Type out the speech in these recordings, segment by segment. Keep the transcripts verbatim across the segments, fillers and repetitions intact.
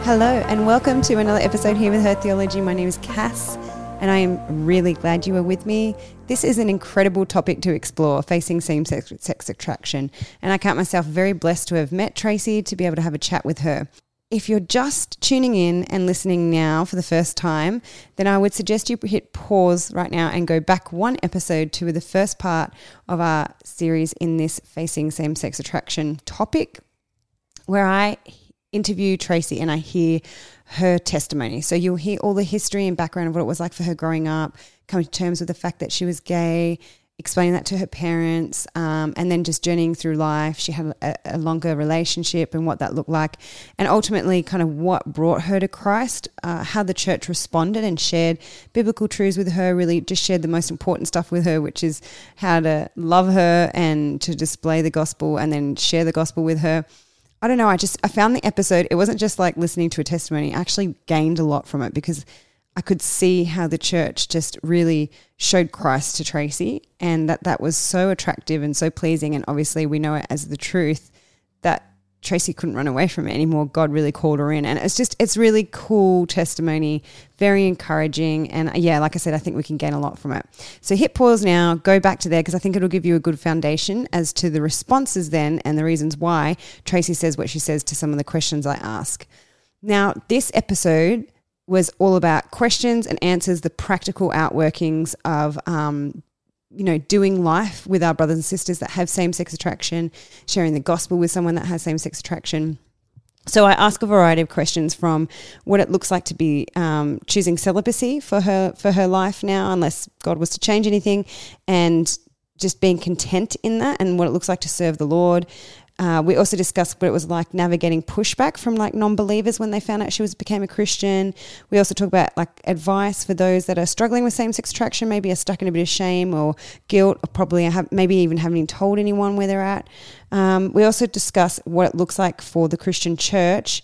Hello and welcome to another episode here with Her Theology. My name is Cass and I am really glad you are with me. This is an incredible topic to explore, facing same-sex sex attraction, and I count myself very blessed to have met Tracy, to be able to have a chat with her. If you're just tuning in and listening now for the first time, then I would suggest you hit pause right now and go back one episode to the first part of our series in this facing same-sex attraction topic, where I interview Tracy and I hear her testimony. So you'll hear all the history and background of what it was like for her growing up, coming to terms with the fact that she was gay, explaining that to her parents, um, and then just journeying through life. She had a, a longer relationship and what that looked like, and ultimately kind of what brought her to Christ, uh, how the church responded and shared biblical truths with her, really just shared the most important stuff with her, which is how to love her and to display the gospel and then share the gospel with her. I don't know, I just, I found the episode, it wasn't just like listening to a testimony, I actually gained a lot from it because I could see how the church just really showed Christ to Tracy, and that that was so attractive and so pleasing, and obviously we know it as the truth that Tracy couldn't run away from it anymore. God really called her in, and it's just, it's really cool testimony, very encouraging, and yeah, like I said, I think we can gain a lot from it. So hit pause now, go back to there, because I think it'll give you a good foundation as to the responses then and the reasons why Tracy says what she says to some of the questions I ask. Now, this episode was all about questions and answers, the practical outworkings of um, you know, doing life with our brothers and sisters that have same-sex attraction, sharing the gospel with someone that has same-sex attraction. So I ask a variety of questions, from what it looks like to be um, choosing celibacy for her for her life now, unless God was to change anything, and just being content in that, and what it looks like to serve the Lord. Uh, we also discussed what it was like navigating pushback from like non-believers when they found out she was became a Christian. We also talk about like advice for those that are struggling with same-sex attraction, maybe are stuck in a bit of shame or guilt, or probably have, maybe even haven't told anyone where they're at. Um, we also discuss what it looks like for the Christian church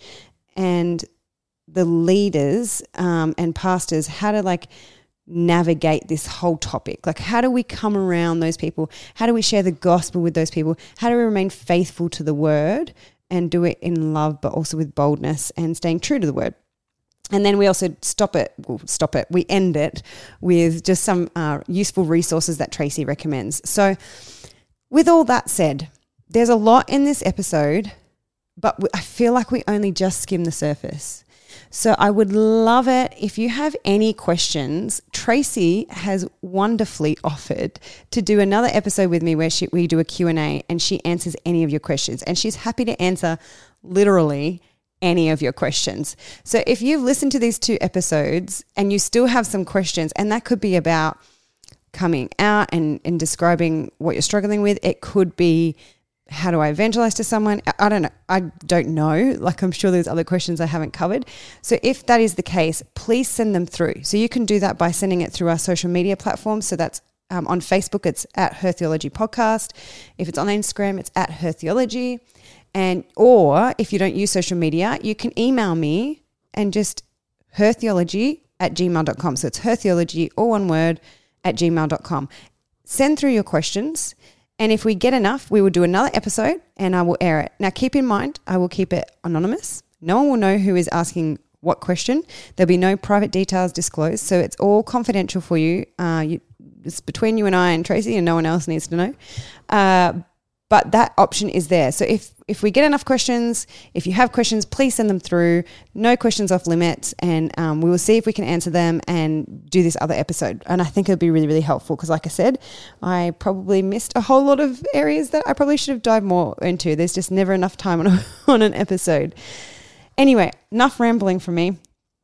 and the leaders um, and pastors, how to like navigate this whole topic. Like, how do we come around those people? How do we share the gospel with those people? How do we remain faithful to the word and do it in love, but also with boldness and staying true to the word? And then we also stop it, well, stop it, we end it with just some uh, useful resources that Tracy recommends. So with all that said, there's a lot in this episode, but I feel like we only just skim the surface. So I would love it if you have any questions. Tracy has wonderfully offered to do another episode with me where she, we do a Q and A and she answers any of your questions. And she's happy to answer literally any of your questions. So if you've listened to these two episodes and you still have some questions, and that could be about coming out and, and describing what you're struggling with, it could be, how do I evangelize to someone? I don't know. I don't know. Like, I'm sure there's other questions I haven't covered. So if that is the case, please send them through. So you can do that by sending it through our social media platforms. So that's um, on Facebook, it's at Her Theology Podcast. If it's on Instagram, it's at Her Theology. And, or if you don't use social media, you can email me and just hertheology at gmail dot com. So it's hertheology, all one word, at gmail dot com. Send through your questions. And if we get enough, we will do another episode and I will air it. Now, keep in mind, I will keep it anonymous. No one will know who is asking what question. There'll be no private details disclosed. So it's all confidential for you. Uh, you it's between you and I and Tracy, and no one else needs to know. Uh, but that option is there. So if, if we get enough questions, if you have questions, please send them through. No questions off limits, and um, we will see if we can answer them and do this other episode. And I think it'll be really, really helpful because, like I said, I probably missed a whole lot of areas that I probably should have dived more into. There's just never enough time on, a, on an episode. Anyway, enough rambling from me.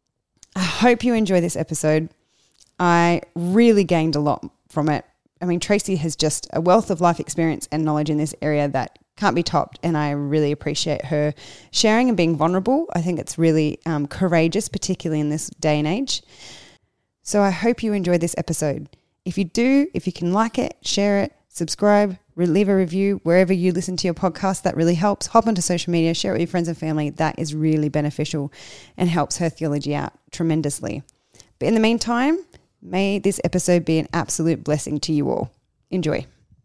I hope you enjoy this episode. I really gained a lot from it. I mean, Tracy has just a wealth of life experience and knowledge in this area that can't be topped, and I really appreciate her sharing and being vulnerable. I think it's really um, courageous, particularly in this day and age. So I hope you enjoyed this episode. If you do, if you can like it, share it, subscribe, leave a review wherever you listen to your podcast. That really helps. Hop onto social media, share it with your friends and family. That is really beneficial and helps Her Theology out tremendously. But in the meantime, may this episode be an absolute blessing to you all. Enjoy.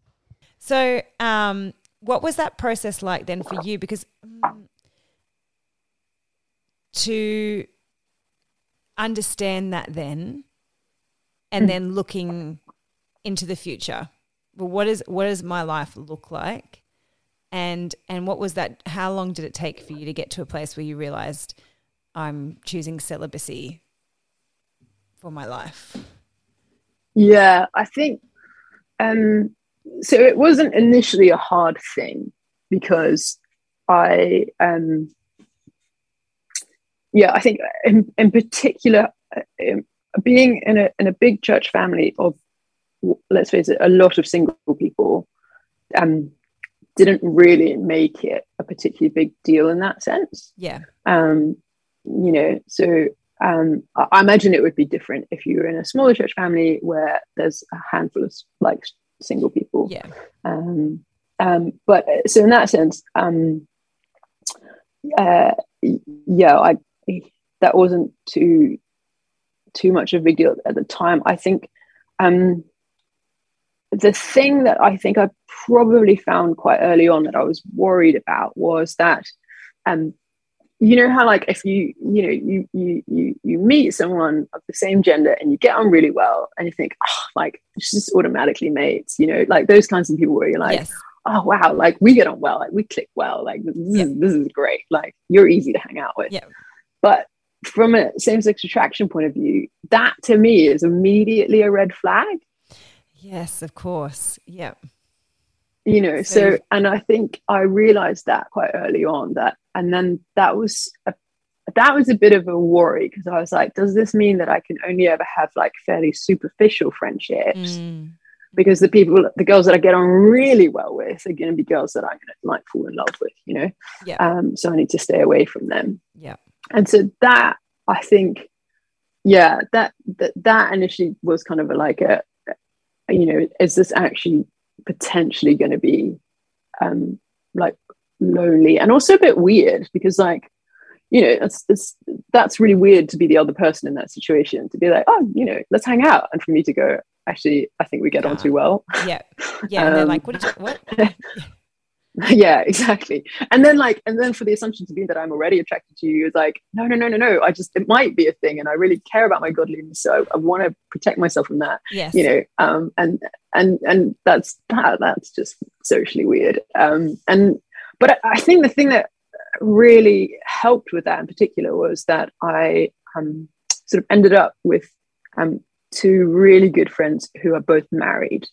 So um, what was that process like then for you? Because um, to understand that then, and then looking into the future. Well, what is what does my life look like? And and what was that? How long did it take for you to get to a place where you realized I'm choosing celibacy for my life? Yeah, I think um, so. It wasn't initially a hard thing because I, um, yeah, I think in, in particular, um, being in a in a big church family of, let's face it, a lot of single people, um, didn't really make it a particularly big deal in that sense. Yeah. Um, you know, so um, I, I imagine it would be different if you were in a smaller church family where there's a handful of like single people. Yeah. Um, um, but so in that sense, um, uh, yeah, I that wasn't too too much of a big deal at the time. I think. Um, The thing that I think I probably found quite early on that I was worried about was that, um, you know how like if you you know you you you you meet someone of the same gender and you get on really well and you think, oh, like it's just automatically mates, you know, like those kinds of people where you're like, yes. oh wow, like we get on well, like we click well, like this, Yep. is, this is great, like you're easy to hang out with. Yeah. But from a same-sex attraction point of view, that to me is immediately a red flag. Yes, of course. Yeah. You know, so, So- and I think I realized that quite early on that, and then that was, a, that was a bit of a worry because I was like, does this mean that I can only ever have like fairly superficial friendships? Mm. Because the people, the girls that I get on really well with are going to be girls that I'm going to like fall in love with, you know? Yeah. Um, so I need to stay away from them. Yeah. And so that, I think, yeah, that, that, that initially was kind of a, like a, you know, is this actually potentially going to be um, like lonely and also a bit weird because like, you know, it's, it's, that's really weird to be the other person in that situation, to be like, oh, you know, let's hang out. And for me to go, actually, I think we get Yeah. on too well. Yeah. Yeah. And Um, they're like, what did you, what? Yeah, exactly. And then like, and then for the assumption to be that I'm already attracted to you is like, no, no, no, no, no. I just, it might be a thing. And I really care about my godliness. So I, I want to protect myself from that, Yes. you know? Um, and, and, and that's, that, that's just socially weird. Um, and, but I, I think the thing that really helped with that in particular was that I, um, sort of ended up with, um, two really good friends who are both married.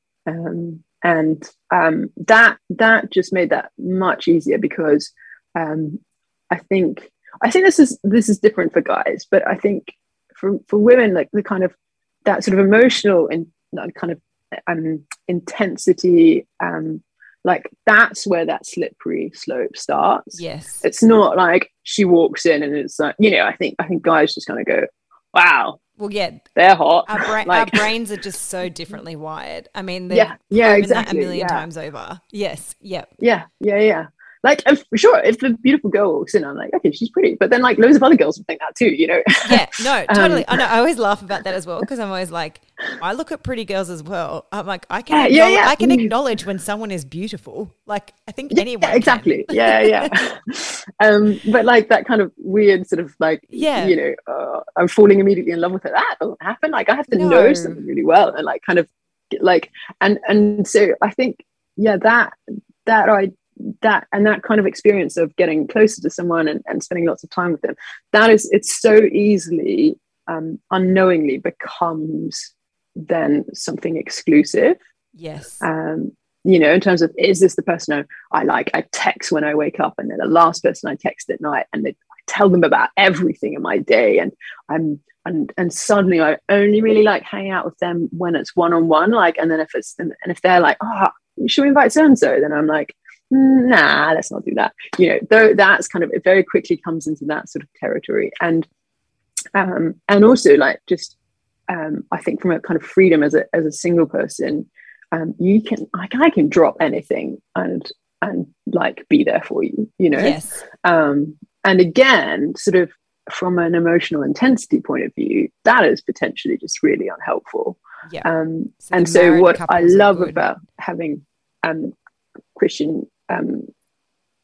Um, and um, that that just made that much easier because um, I think I think this is this is different for guys, but I think for for women, like the kind of that sort of emotional and kind of um, intensity, um, like that's where that slippery slope starts. Yes. It's not like she walks in and it's like, you know, I think I think guys just kind of go, wow. Well, yeah, they're hot. Our, bra- like, our brains are just so differently wired. I mean, they've yeah, yeah, proven exactly, that a million yeah. times over. Yes, yep. Yeah, yeah, yeah. Like, if, for sure, if a beautiful girl walks in, I'm like, okay, she's pretty. But then, like, loads of other girls would think that too, you know? Yeah, no, totally. um, I know. I always laugh about that as well because I'm always like, I look at pretty girls as well. I'm like, I can, Yeah, yeah, acknowledge, yeah. I can acknowledge when someone is beautiful. Like, I think yeah, anyone yeah, exactly. can. Yeah, yeah. um, but like that kind of weird sort of like, Yeah. you know, uh, I'm falling immediately in love with her. That doesn't happen. Like, I have to No. know someone really well and like kind of get, like, and and so I think, yeah, that that I. that and that kind of experience of getting closer to someone and, and spending lots of time with them, that is, it's so easily um unknowingly becomes then something exclusive. Yes. Um you know, in terms of, is this the person I, I like I text when I wake up and they're the last person I text at night and they, I tell them about everything in my day and I'm and and suddenly I only really like hang out with them when it's one-on-one, like, and then if it's and, and if they're like, oh, should we invite so and so, then I'm like, nah, let's not do that. You know, though that's kind of, it very quickly comes into that sort of territory. And um, and also like just um, I think from a kind of freedom as a as a single person, um, you can like I can drop anything and and like be there for you, you know. Yes. Um, and again, sort of from an emotional intensity point of view, that is potentially just really unhelpful. Yeah. Um, So the and so married what I couples are love good. about having um, Christian um,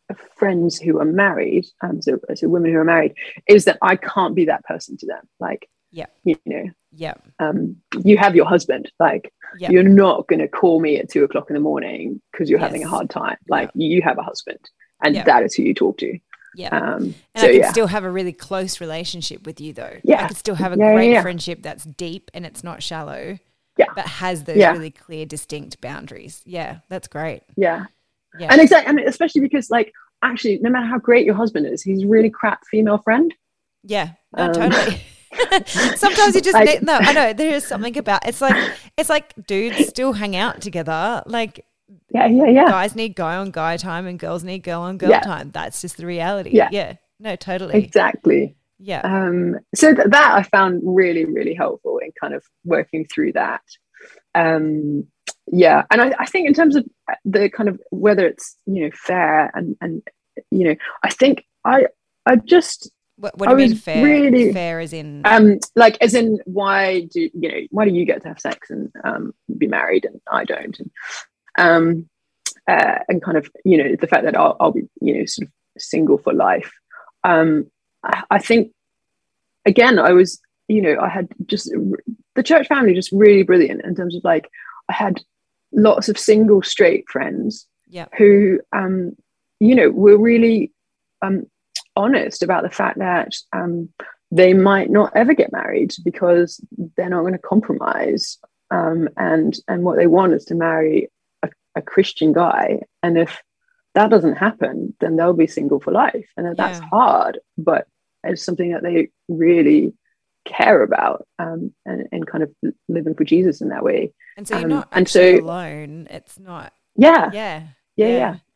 friends who are married, um, so, so women who are married, is that I can't be that person to them. Like, yeah, you know, yeah, um, you have your husband. Like, yep. you're not going to call me at two o'clock in the morning because you're yes. having a hard time. Like, yep. you have a husband, and yep. that is who you talk to. Yeah, um, and so, I can yeah. still have a really close relationship with you, though. Yeah, I could still have a yeah, great yeah, yeah. friendship that's deep and it's not shallow. Yeah, but has those yeah. really clear, distinct boundaries. Yeah, that's great. Yeah, yeah, and exactly, I mean, especially because, like, actually, no matter how great your husband is, he's a really crap female friend. Yeah, no, um, totally. Sometimes you just like, need, no, I know there is something about it's like it's like dudes still hang out together. Like, yeah, yeah, yeah. Guys need guy on guy time, and girls need girl on girl yeah. time. That's just the reality. Yeah, yeah. No, totally. Exactly. Yeah. Um, so th- that I found really, really helpful in kind of working through that. Um, yeah, and I, I think in terms of the kind of whether it's, you know, fair and and you know, I think I I just what, what do I you mean fair? Really, fair as in um like as in why do you know why do you get to have sex and um be married and I don't, and um uh, and kind of, you know, the fact that I'll, I'll be, you know, sort of single for life. Um, I, I think again I was, you know, I had just the church family just really brilliant in terms of, like, I had lots of single straight friends yeah. who um you know were really um honest about the fact that um they might not ever get married because they're not going to compromise, um and and what they want is to marry a, a Christian guy, and if that doesn't happen then they'll be single for life, and that that's yeah. hard, but it's something that they really care about, um, and, and kind of living for Jesus in that way. And so you're um, not and actually so, alone. It's not. Yeah. Yeah. Yeah. Yeah. yeah.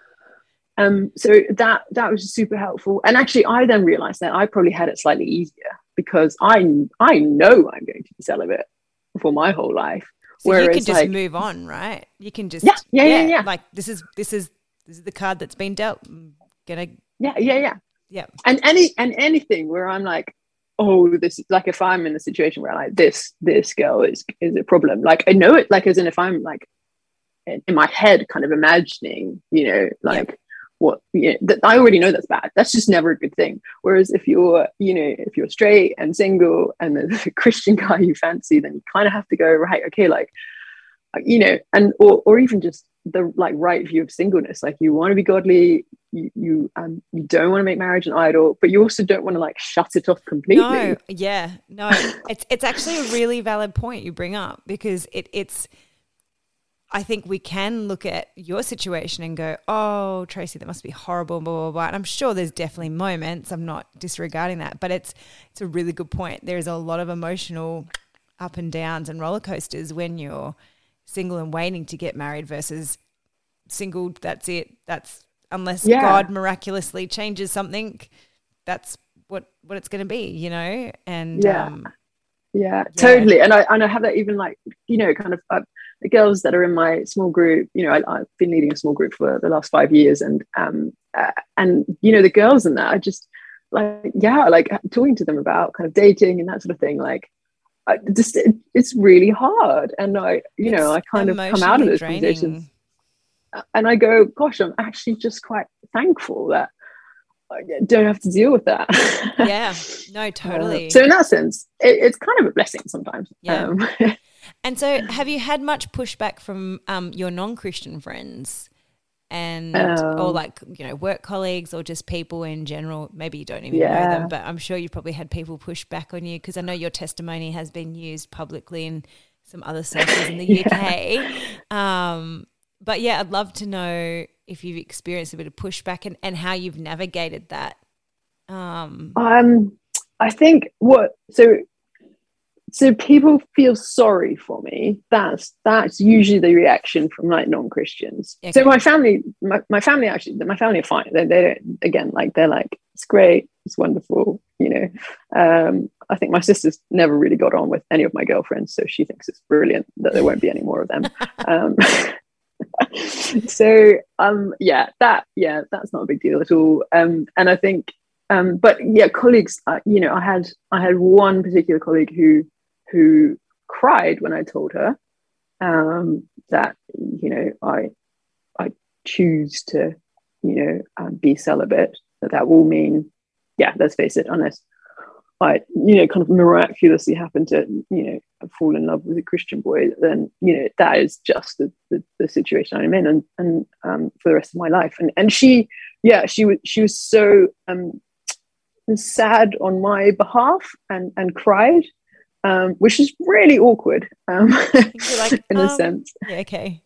Um, so that that was super helpful. And actually, I then realized that I probably had it slightly easier because I I know I'm going to be celibate for my whole life. So Whereas, you can just like, move on, right? You can just yeah, yeah, yeah, yeah. Like this is this is this is the card that's been dealt. I'm gonna yeah, yeah, yeah, yeah. And any and anything where I'm like, oh, this is like, if I'm in a situation where I'm like this this girl is is a problem. Like, I know it. Like, as in, if I'm like in, in my head, kind of imagining, you know, like. Yeah. What you know, that I already know that's bad. That's just never a good thing. Whereas if you're, you know, if you're straight and single and there's a Christian guy you fancy, then you kind of have to go, right, okay, like, you know, and or or even just the like right view of singleness. Like, you want to be godly, you you um you don't want to make marriage an idol, but you also don't want to like shut it off completely. No, yeah, no, it's it's actually a really valid point you bring up, because it it's. I think we can look at your situation and go, oh, Tracy, that must be horrible, blah, blah, blah. And I'm sure there's definitely moments. I'm not disregarding that. But it's it's a really good point. There is a lot of emotional up and downs and roller coasters when you're single and waiting to get married versus single, that's it. That's unless yeah. God miraculously changes something, that's what, what it's going to be, you know? And yeah. Um, yeah, yeah, totally. And I, and I have that even like, you know, kind of uh, the girls that are in my small group, you know, I, I've been leading a small group for the last five years. And, um, uh, and, you know, the girls in that, I just like, yeah, like talking to them about kind of dating and that sort of thing. Like, I just, it, it's really hard. And I, you it's know, I kind of come out of those draining. conversations and I go, gosh, I'm actually just quite thankful that I don't have to deal with that. Yeah, no, totally. Uh, so in that sense, it, it's kind of a blessing sometimes. Yeah. Um, and so have you had much pushback from um, your non-Christian friends and um, or like, you know, work colleagues or just people in general? Maybe you don't even yeah. know them, but I'm sure you probably had people push back on you, because I know your testimony has been used publicly in some other circles in the yeah. U K. Um, but yeah, I'd love to know if you've experienced a bit of pushback and, and how you've navigated that. Um, um, I think what, so, so people feel sorry for me. That's, that's usually the reaction from like non-Christians. Okay. So my family, my, my family actually, my family are fine. They, they don't, again, like, they're like, it's great. It's wonderful. You know, um, I think my sister's never really got on with any of my girlfriends. So she thinks it's brilliant that there won't be any more of them. um, so um yeah that yeah that's not a big deal at all, um and I think um but yeah colleagues, uh, you know I had I had one particular colleague who who cried when I told her um that, you know I I choose to you know, um, be celibate, that that will mean, yeah, let's face it, unless I, you know, kind of miraculously happen to, you know, fall in love with a Christian boy, then, you know, that is just the, the, the situation I'm in, and, and um, for the rest of my life. And and she, yeah, she was, she was so um, sad on my behalf, and, and cried, um, which is really awkward, um, like, in um, a sense. Yeah, okay.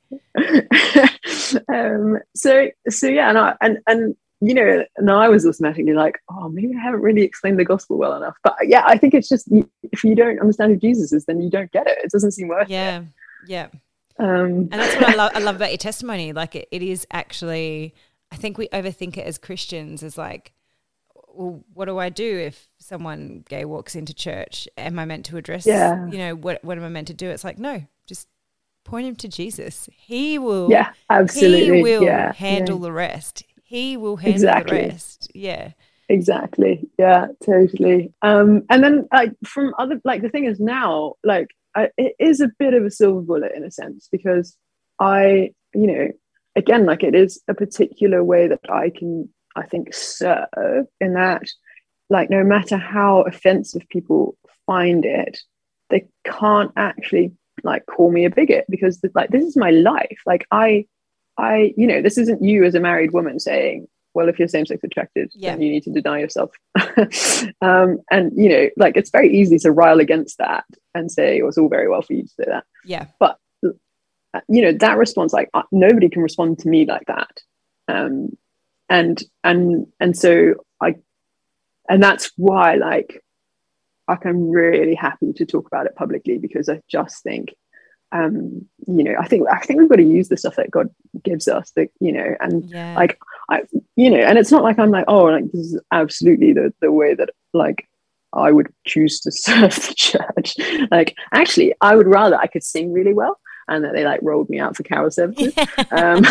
um, so, so yeah, and I, and, and, you know, and I was automatically like, oh, maybe I haven't really explained the gospel well enough. But yeah, I think it's just, if you don't understand who Jesus is, then you don't get it. It doesn't seem worth yeah, it. Yeah, yeah. Um, and that's what I love. I love about your testimony. Like, it, it is actually, I think we overthink it as Christians as like, well, what do I do if someone gay walks into church? Am I meant to address? Yeah. You know, what what am I meant to do? It's like, no, just point him to Jesus. He will. Yeah, absolutely. He will yeah. handle yeah. the rest. He will handle exactly. the rest. Yeah. Exactly. Yeah, totally. Um, and then like from other, like the thing is now, like I, it is a bit of a silver bullet in a sense, because I, you know, again, like it is a particular way that I can, I think, serve, in that, like, no matter how offensive people find it, they can't actually like call me a bigot, because like this is my life. Like I, I, you know, this isn't you as a married woman saying, well, if you're same-sex attracted, yeah. then you need to deny yourself. um, and, you know, like it's very easy to rile against that and say, oh, it's all very well for you to say that. Yeah. But, you know, that response, like uh, nobody can respond to me like that. Um, and, and, and so I, and that's why, like, like I'm really happy to talk about it publicly, because I just think, um, you know, I think I think we've got to use the stuff that God gives us, that, you know, and yeah. like I, you know, and it's not like I'm like, oh, like this is absolutely the the way that like I would choose to serve the church. Like, actually, I would rather I could sing really well and that they like rolled me out for carol services. um,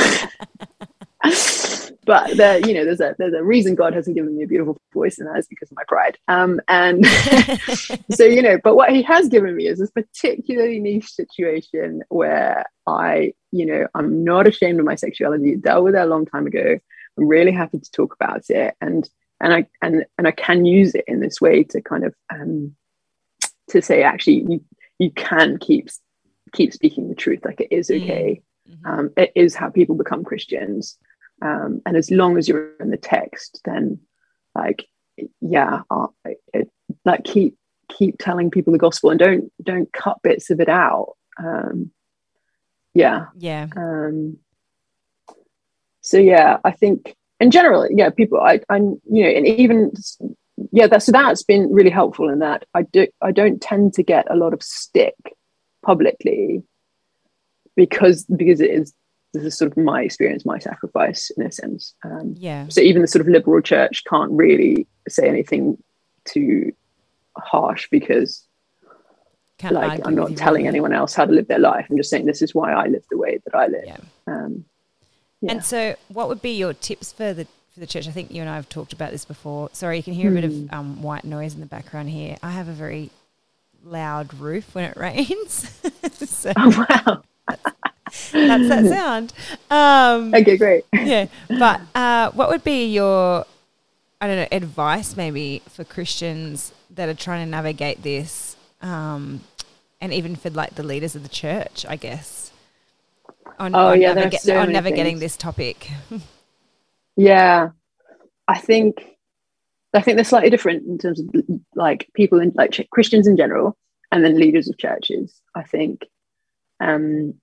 but there, you know, there's a there's a reason God hasn't given me a beautiful voice, and that is because of my pride. Um, and so, you know, but what He has given me is this particularly niche situation where I, you know, I'm not ashamed of my sexuality. I dealt with it a long time ago. I'm really happy to talk about it, and and I and and I can use it in this way to kind of um, to say, actually, you you can keep keep speaking the truth. Like, it is okay. Mm-hmm. Um, it is how people become Christians. Um, and as long as you're in the text, then like, yeah, uh, it, like keep keep telling people the gospel, and don't don't cut bits of it out. Um, yeah, yeah. Um, so yeah, I think in general, yeah, people, I, I, you know, and even yeah, that's so that's been really helpful in that I do I don't tend to get a lot of stick publicly, because because it is. This is sort of my experience, my sacrifice in a sense. Um, yeah. So even the sort of liberal church can't really say anything too harsh, because can't like I'm not telling anyone else how to live their life. I'm just saying this is why I live the way that I live. Yeah. Um, yeah. And so what would be your tips for the for the church? I think you and I have talked about this before. Sorry, you can hear mm. a bit of um, white noise in the background here. I have a very loud roof when it rains. so oh, wow. That's that sound. Um, okay, great. Yeah, but uh, what would be your, I don't know, advice maybe for Christians that are trying to navigate this, um, and even for like the leaders of the church, I guess, on, oh, on, yeah, naviga- so on navigating things. this topic? Yeah, I think I think they're slightly different in terms of like people in like Christians in general, and then leaders of churches. I think. Um,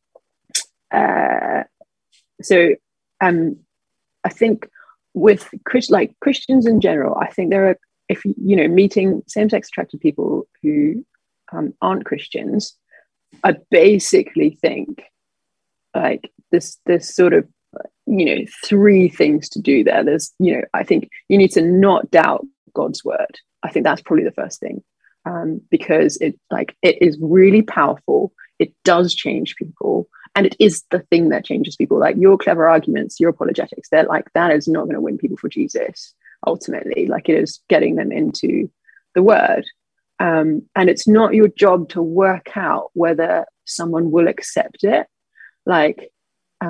Uh, so um, I think with Chris, like Christians in general, I think there are, if you know, meeting same-sex attracted people who um, aren't Christians, I basically think like this, this sort of, you know, three things to do there. There's, you know, I think you need to not doubt God's word. I think that's probably the first thing, um, because it like it is really powerful. It does change people. And it is the thing that changes people. Like your clever arguments, your apologetics, they're like, that is not going to win people for Jesus, ultimately. Like, it is getting them into the word. Um, and it's not your job to work out whether someone will accept it. Like, um,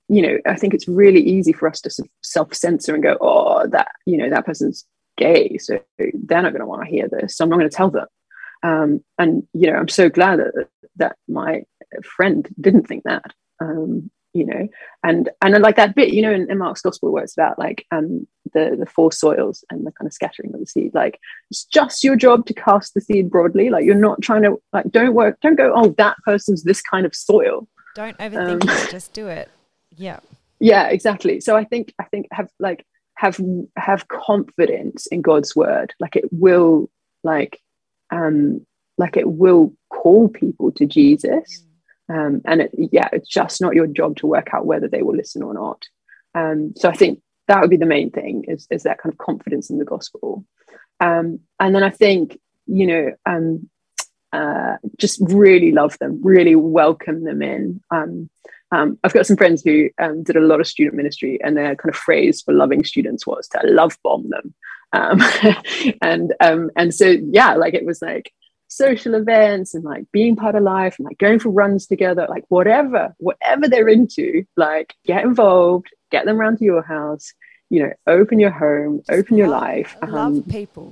you know, I think it's really easy for us to sort of self-censor and go, oh, that, you know, that person's gay, so they're not going to want to hear this, so I'm not going to tell them. Um, and, you know, I'm so glad that, that my friend didn't think that, um, you know, and and I like that bit, you know, in, in Mark's gospel where it's about like um, the, the four soils and the kind of scattering of the seed. Like, it's just your job to cast the seed broadly. Like, you're not trying to, like, don't work, don't go, oh, that person's this kind of soil. Don't overthink um, it, just do it. Yeah. Yeah, exactly. So I think, I think have like, have, have confidence in God's word. Like it will, like, um, like it will call people to Jesus. Um, and it, yeah, it's just not your job to work out whether they will listen or not. Um, so I think that would be the main thing, is, is that kind of confidence in the gospel. Um, and then I think, you know, um, uh, just really love them, really welcome them in. Um, um, I've got some friends who um, did a lot of student ministry, and their kind of phrase for loving students was to love bomb them. Um, and um, and so, yeah, like it was like, social events and like being part of life and like going for runs together, like whatever whatever they're into, like get involved, get them around to your house, you know, open your home, just open love, your life, love um, people.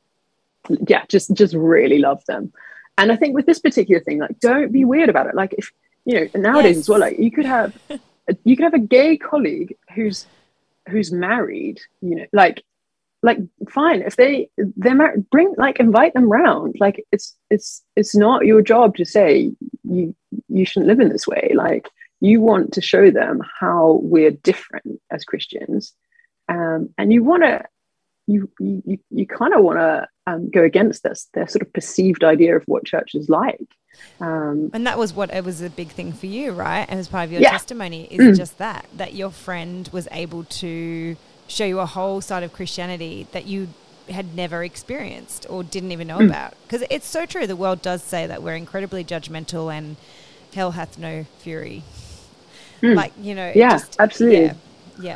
Yeah, just just really love them. And I think with this particular thing, like, don't be weird about it. Like, if you know, nowadays yes. as well, like you could have a, you could have a gay colleague who's who's married, you know, like like fine, if they they're married, bring, like, invite them round. Like, it's it's it's not your job to say you you shouldn't live in this way. Like, you want to show them how we're different as Christians, um and you want to you you you kind of want to um, go against this their sort of perceived idea of what church is like. Um and that was what it was a big thing for you, right? And as part of your yeah. testimony is mm. just that that your friend was able to show you a whole side of Christianity that you had never experienced or didn't even know mm. about. Because it's so true. The world does say that we're incredibly judgmental and hell hath no fury. Mm. Like, you know. Yeah, just, absolutely. Yeah. yeah.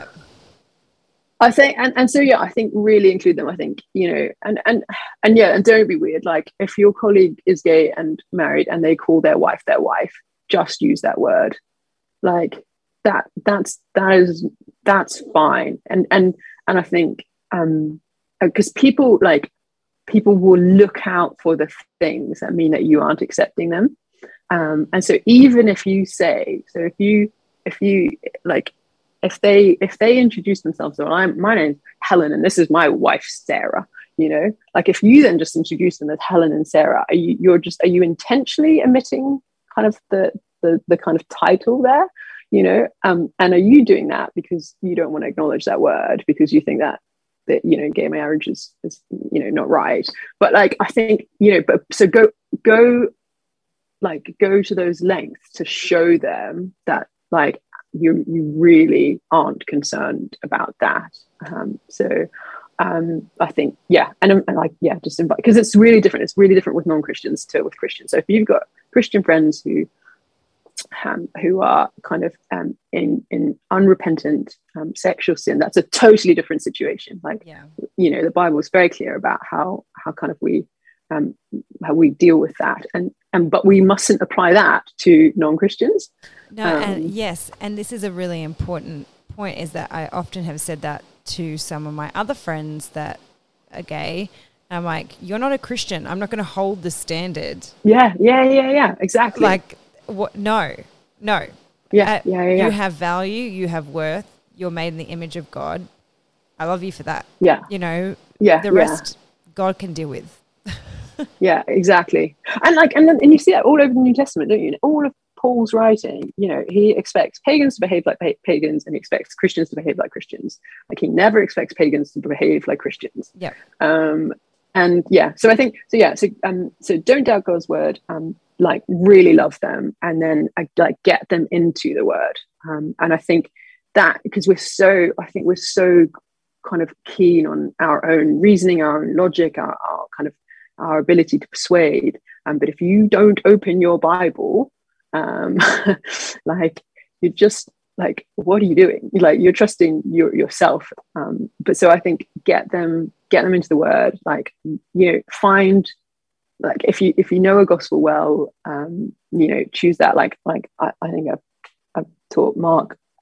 I think, and, and so, yeah, I think really include them. I think, you know, and, and, and yeah, and don't be weird. Like, if your colleague is gay and married and they call their wife their wife, just use that word. Like, that, that's, that is, that's fine. And, and, and I think, um, because people, like, people will look out for the things that mean that you aren't accepting them. Um, and so even if you say, so if you, if you like, if they, if they introduce themselves, well, I'm, my name's Helen and this is my wife, Sarah, you know, like, if you then just introduce them as Helen and Sarah, are you, you're just, are you intentionally omitting kind of the, the, the kind of title there, you know? Um, and are you doing that because you don't want to acknowledge that word, because you think that, that, you know, gay marriage is, is, you know, not right. But like, I think, you know, but so go, go, like, go to those lengths to show them that, like, you you really aren't concerned about that. Um, so um, I think, yeah, and, and like, yeah, just invite, because it's really different. It's really different with non-Christians to with Christians. So if you've got Christian friends who um, who are kind of um, in in unrepentant um, sexual sin, that's a totally different situation. Like, yeah. you know, the Bible is very clear about how how kind of we um, how we deal with that, and and but we mustn't apply that to non-Christians. No, um, and yes, and this is a really important point, is that I often have said that to some of my other friends that are gay. I'm like, you're not a Christian. I'm not going to hold the standard. Yeah, yeah, yeah, yeah, exactly. Like, what? No, no. Yeah, uh, yeah, yeah. You have value. You have worth. You're made in the image of God. I love you for that. Yeah. You know, yeah, the yeah. rest God can deal with. Yeah, exactly. And like, and then, and you see that all over the New Testament, don't you? All of Paul's writing, you know, he expects pagans to behave like pagans, and he expects Christians to behave like Christians. Like, he never expects pagans to behave like Christians. Yeah. Um, and yeah, so I think, so yeah, so um, so don't doubt God's word. Um, like, really love them, and then uh, like get them into the word. Um, and I think that, because we're so, I think we're so kind of keen on our own reasoning, our own logic, our, our kind of our ability to persuade. Um, but if you don't open your Bible, um, like, you're just like, what are you doing? Like, you're trusting your, yourself. Um, but so I think get them, get them into the word. Like, you know, find, like, if you if you know a gospel well, um, you know, choose that. Like, like I, I think I've, I've taught Mark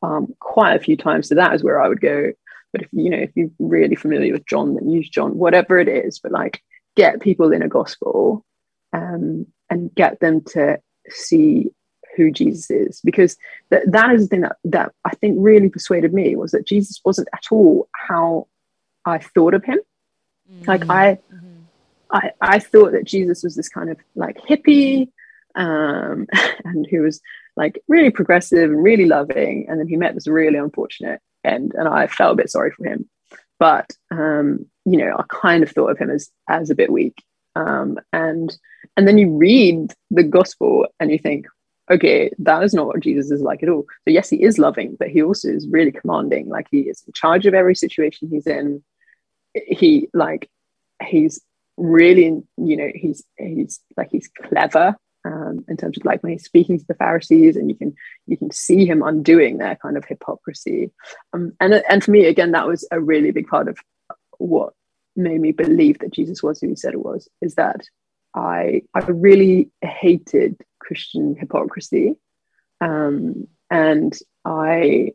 um, quite a few times. So that is where I would go. But if you know, if you're really familiar with John, then use John, whatever it is. But like, get people in a gospel, um, and get them to see who Jesus is, because that that is the thing that that I think really persuaded me, was that Jesus wasn't at all how I thought of him. Mm-hmm. Like I, mm-hmm. I, I thought that Jesus was this kind of like hippie, um, and who was like really progressive and really loving, and then he met this really unfortunate end, and I felt a bit sorry for him. But um, you know, I kind of thought of him as as a bit weak, um, and and then you read the gospel and you think, okay, that is not what Jesus is like at all. So yes, he is loving, but he also is really commanding. Like, he is in charge of every situation he's in. He like he's really, you know, he's he's like he's clever, um, in terms of like when he's speaking to the Pharisees, and you can you can see him undoing their kind of hypocrisy. Um, and and for me, again, that was a really big part of what made me believe that Jesus was who he said it was. Is that I I really hated Christian hypocrisy, um, and I.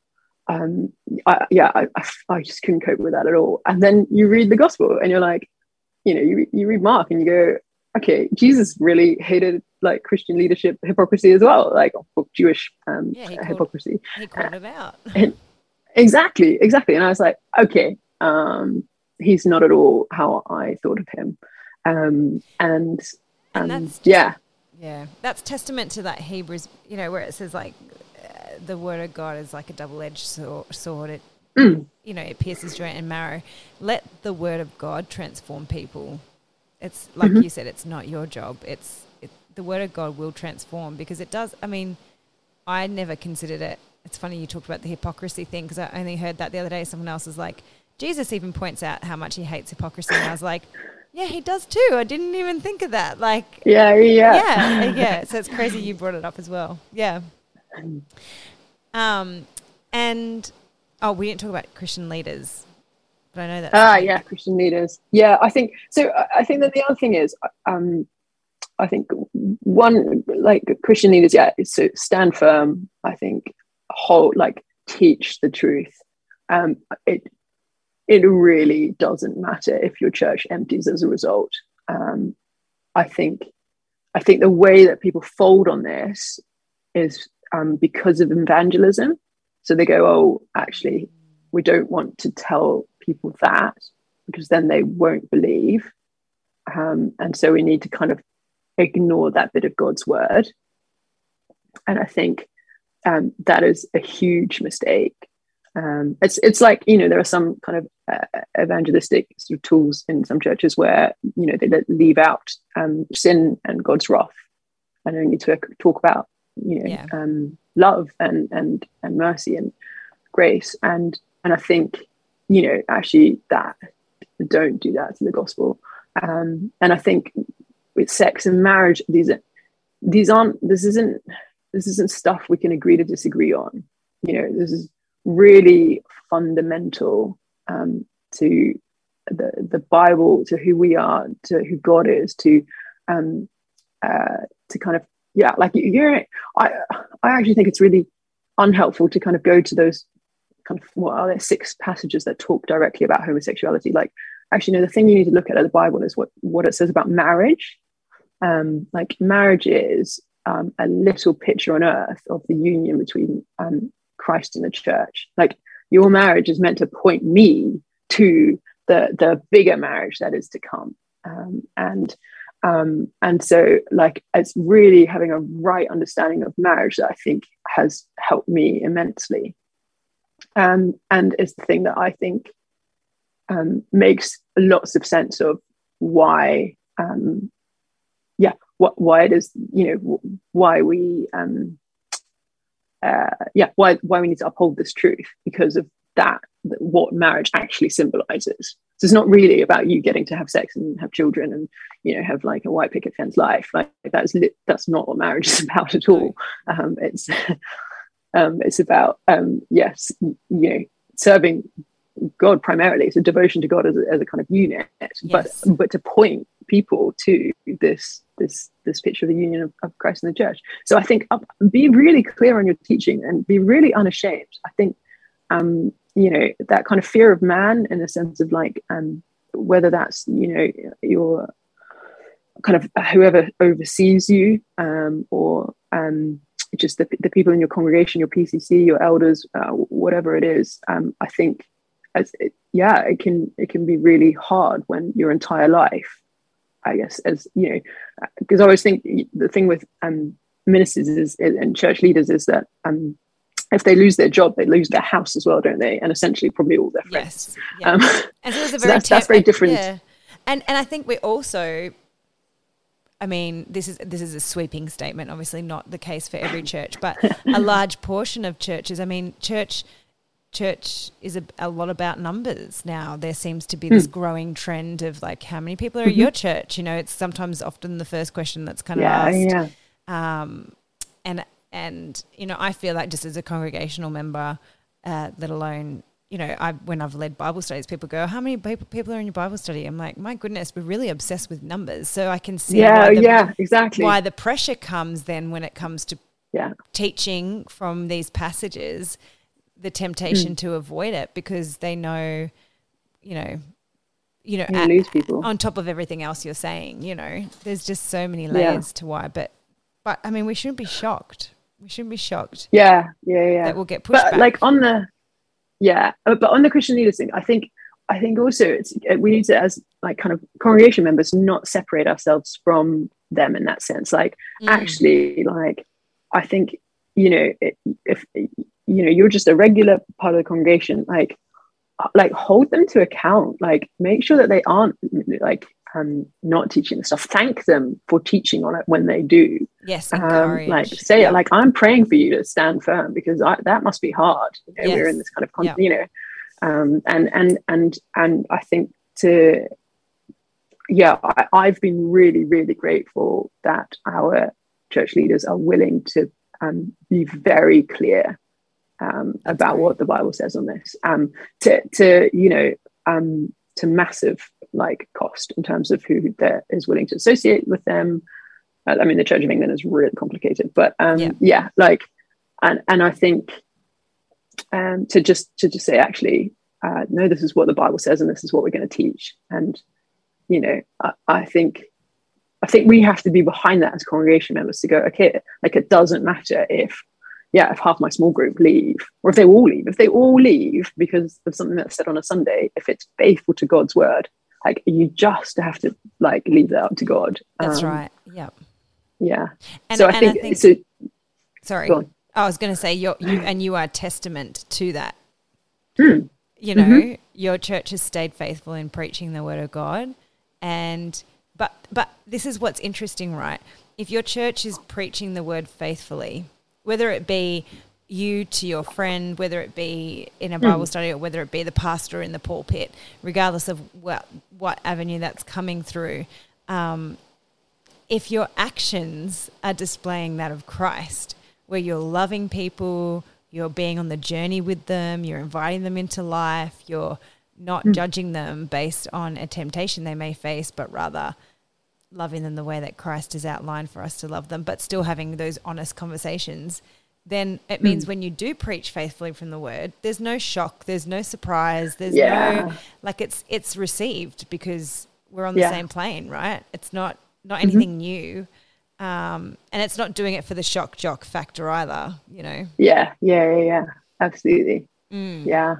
Um, I, yeah, I, I just couldn't cope with that at all. And then you read the gospel and you're like, you know, you, you read Mark and you go, okay, Jesus really hated like Christian leadership hypocrisy as well, like Jewish um, yeah, he called, hypocrisy. He called it out. And exactly, exactly. And I was like, okay, um, he's not at all how I thought of him. Um, and um, and that's just, yeah. Yeah, that's testament to that Hebrews, you know, where it says like, the word of God is like a double-edged sword. It, mm. you know, it pierces joint and marrow. Let the word of God transform people. It's like mm-hmm. you said, it's not your job. It's it, the word of God will transform, because it does. I mean, I never considered it. It's funny you talked about the hypocrisy thing, because I only heard that the other day. Someone else was like, Jesus even points out how much he hates hypocrisy. And I was like, yeah, he does too. I didn't even think of that. Like, yeah, yeah. Yeah, yeah. So it's crazy you brought it up as well. Yeah. Um, and oh, we didn't talk about Christian leaders, but I know that. Ah, yeah, Christian leaders. Yeah, I think so. I think that the other thing is, um, I think one like Christian leaders, yeah, is to stand firm. I think hold like teach the truth. Um, it it really doesn't matter if your church empties as a result. Um, I think I think the way that people fold on this is. Um, because of evangelism. So they go, oh, actually, we don't want to tell people that, because then they won't believe. Um, and so we need to kind of ignore that bit of God's word. And I think um, that is a huge mistake. Um, it's it's like, you know, there are some kind of uh, evangelistic sort of tools in some churches where, you know, they leave out um, sin and God's wrath and only to talk about, you know, yeah. um, love and and and mercy and grace, and and I think, you know, actually that don't do that to the gospel. Um, and I think with sex and marriage, these are these aren't this isn't this isn't stuff we can agree to disagree on. You know, this is really fundamental um, to the the Bible, to who we are, to who God is, to um, uh, to kind of. Yeah, like you're, I, I actually think it's really unhelpful to kind of go to those kind of, what are there, six passages that talk directly about homosexuality. Like, actually, no, the thing you need to look at in the Bible is what, what it says about marriage. Um, like, marriage is um, a little picture on earth of the union between um, Christ and the church. Like, your marriage is meant to point me to the the bigger marriage that is to come. Um, and Um, and so like it's really having a right understanding of marriage that I think has helped me immensely. Um, and it's the thing that I think um, makes lots of sense of why, um, yeah, what, why it is, you know, why we, um, uh, yeah, why, why we need to uphold this truth, because of that, what marriage actually symbolizes. So it's not really about you getting to have sex and have children and, you know, have like a white picket fence life. Like that's li- that's not what marriage is about at all. Um, it's um, it's about um, yes, you know, serving God primarily. So devotion to God as a, as a kind of unit, yes. but but to point people to like this this this picture of the union of, of Christ and the church. So I think uh, be really clear on your teaching and be really unashamed. I think um you know, that kind of fear of man, in the sense of like um whether that's, you know, your kind of whoever oversees you, um or um just the, the people in your congregation, your P C C, your elders, uh, whatever it is. um I think as it, yeah it can it can be really hard when your entire life, I guess, as you know, because I always think the thing with um, ministers is, and church leaders is that um, if they lose their job, they lose their house as well, don't they? And essentially, probably all their friends. Yes, yeah. Um, and so, it's a so very that's, that's very different. Yeah. And and I think we also, I mean, this is this is a sweeping statement. Obviously, not the case for every church, but a large portion of churches. I mean, church. Church is a, a lot about numbers now. There seems to be this mm. growing trend of like, how many people are at your church? You know, it's sometimes often the first question that's kind of yeah, asked. Yeah. Um, and, and, you know, I feel like just as a congregational member, uh, let alone, you know, I, when I've led Bible studies, people go, how many people, people are in your Bible study? I'm like, my goodness, we're really obsessed with numbers. So I can see yeah, why, the, yeah, exactly. why the pressure comes then when it comes to yeah. teaching from these passages, the temptation mm. to avoid it, because they know, you know, you know, you at, lose people. On top of everything else you're saying, you know, there's just so many layers yeah. to why. But, but I mean, we shouldn't be shocked. We shouldn't be shocked. Yeah, yeah, yeah. That we'll get pushed but back. Like on the, yeah, but on the Christian leaders thing, I think, I think also it's we need to, as like kind of congregation members, not separate ourselves from them in that sense. Like mm. actually, like I think, you know, it, if you know, you're just a regular part of the congregation, like, like hold them to account, like make sure that they aren't like um, not teaching the stuff. Thank them for teaching on it when they do. Yes, um, like say yeah. it, like I'm praying for you to stand firm, because I, that must be hard. You know, yes. we're in this kind of, con- yeah. you know, um, and and and and I think to, yeah, I, I've been really really grateful that our church leaders are willing to um, be very clear. Um, about right. what the Bible says on this, um, to to you know, um, to massive like cost in terms of who there is willing to associate with them. Uh, I mean, the Church of England is really complicated, but um, yeah. yeah, like, and and I think um, to just to just say actually, uh, no, this is what the Bible says, and this is what we're going to teach, and you know, I, I think. I think we have to be behind that as congregation members to go, okay, like it doesn't matter if. Yeah, if half my small group leave, or if they all leave, if they all leave because of something that's said on a Sunday, if it's faithful to God's word, like you just have to like leave that up to God. That's um, right. Yep. Yeah. And, so I and think, I think so. Sorry, I was going to say you're, you and you are testament to that. Mm. You know, mm-hmm. your church has stayed faithful in preaching the word of God, and but but this is what's interesting, right? If your church is preaching the word faithfully, whether it be you to your friend, whether it be in a Bible mm. study, or whether it be the pastor in the pulpit, regardless of what, what avenue that's coming through, um, if your actions are displaying that of Christ, where you're loving people, you're being on the journey with them, you're inviting them into life, you're not mm. judging them based on a temptation they may face, but rather loving them the way that Christ has outlined for us to love them, but still having those honest conversations, then it means mm. when you do preach faithfully from the word, there's no shock, there's no surprise, there's yeah. no, like it's it's received because we're on the yeah. same plane, right? It's not, not anything mm-hmm. new. Um, and it's not doing it for the shock jock factor either, you know? Yeah, yeah, yeah, yeah. Absolutely. Mm. Yeah.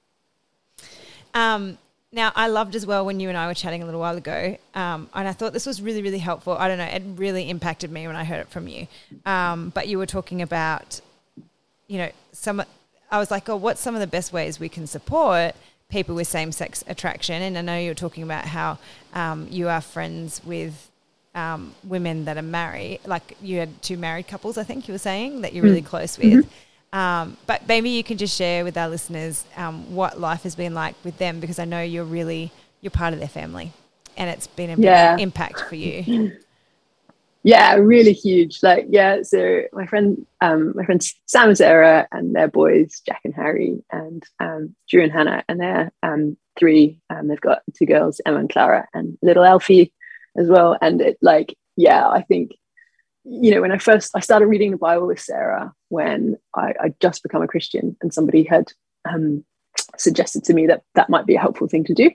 Um, Now, I loved as well when you and I were chatting a little while ago, um, and I thought this was really, really helpful. I don't know, it really impacted me when I heard it from you. Um, but you were talking about, you know, some. I was like, oh, what's some of the best ways we can support people with same-sex attraction? And I know you were talking about how um, you are friends with um, women that are married. Like you had two married couples, I think you were saying, that you're really mm. close with. Mm-hmm. Um, but maybe you can just share with our listeners um, what life has been like with them, because I know you're really, you're part of their family and it's been a yeah. big impact for you. Yeah, really huge. Like, yeah, so my friend, um, my friends Sam and Sarah and their boys, Jack and Harry, and um, Drew and Hannah, and they're um, three. Um, they've got two girls, Emma and Clara, and little Elfie as well. And it like, yeah, I think, you know, when I first, I started reading the Bible with Sarah when I, I'd just become a Christian, and somebody had um, suggested to me that that might be a helpful thing to do.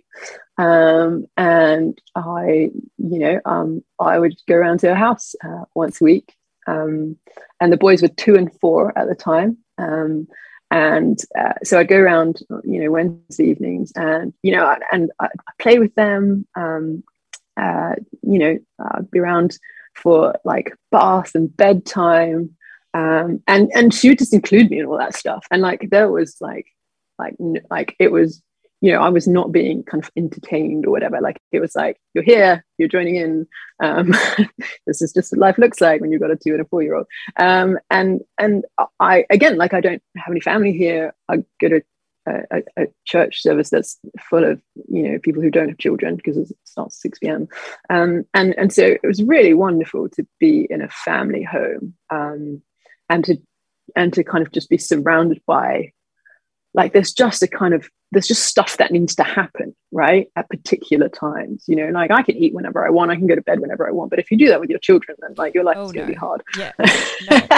Um, and I, you know, um, I would go around to her house uh, once a week. Um, and the boys were two and four at the time. Um, and uh, so I'd go around, you know, Wednesday evenings, and, you know, and, and I'd play with them. Um, uh, you know, I'd be around for like bath and bedtime, um, and and she would just include me in all that stuff. And like there was like like like it was, you know, I was not being kind of entertained or whatever. Like it was like, you're here, you're joining in. Um, this is just what life looks like when you've got a two and a four year old. Um, and and I again, like I don't have any family here. I go to a, a church service that's full of, you know, people who don't have children because it starts six p.m. Um, and and so it was really wonderful to be in a family home, um, and to and to kind of just be surrounded by, like, there's just a kind of there's just stuff that needs to happen, right, at particular times. You know, like I can eat whenever I want, I can go to bed whenever I want. But if you do that with your children, then like your life oh, is going no. to be hard. Yeah. No.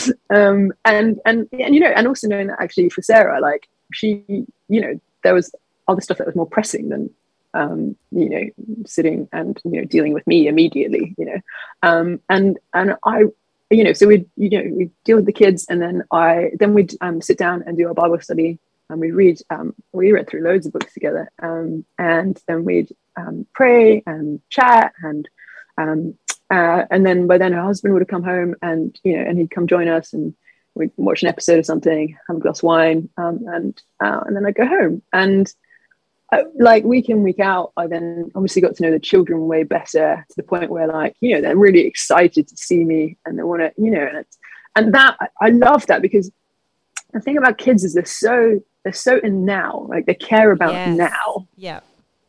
um, and and and you know, and also knowing that actually for Sarah, like, she, you know, there was other stuff that was more pressing than, um, you know, sitting and, you know, dealing with me immediately, you know, um, and and I, you know, so we'd, you know, we deal with the kids, and then I, then we'd um, sit down and do our Bible study, and we read, um, we read through loads of books together, um, and then we'd um, pray and chat, and um, uh, and then by then her husband would have come home, and, you know, and he'd come join us, and we'd watch an episode of something, have a glass of wine, um, and uh, and then I'd go home. And I, like week in, week out, I then obviously got to know the children way better, to the point where, like, you know, they're really excited to see me, and they want to, you know, and it's, and that I love that, because the thing about kids is they're so they're so in now, like they care about Yes. now. Yeah.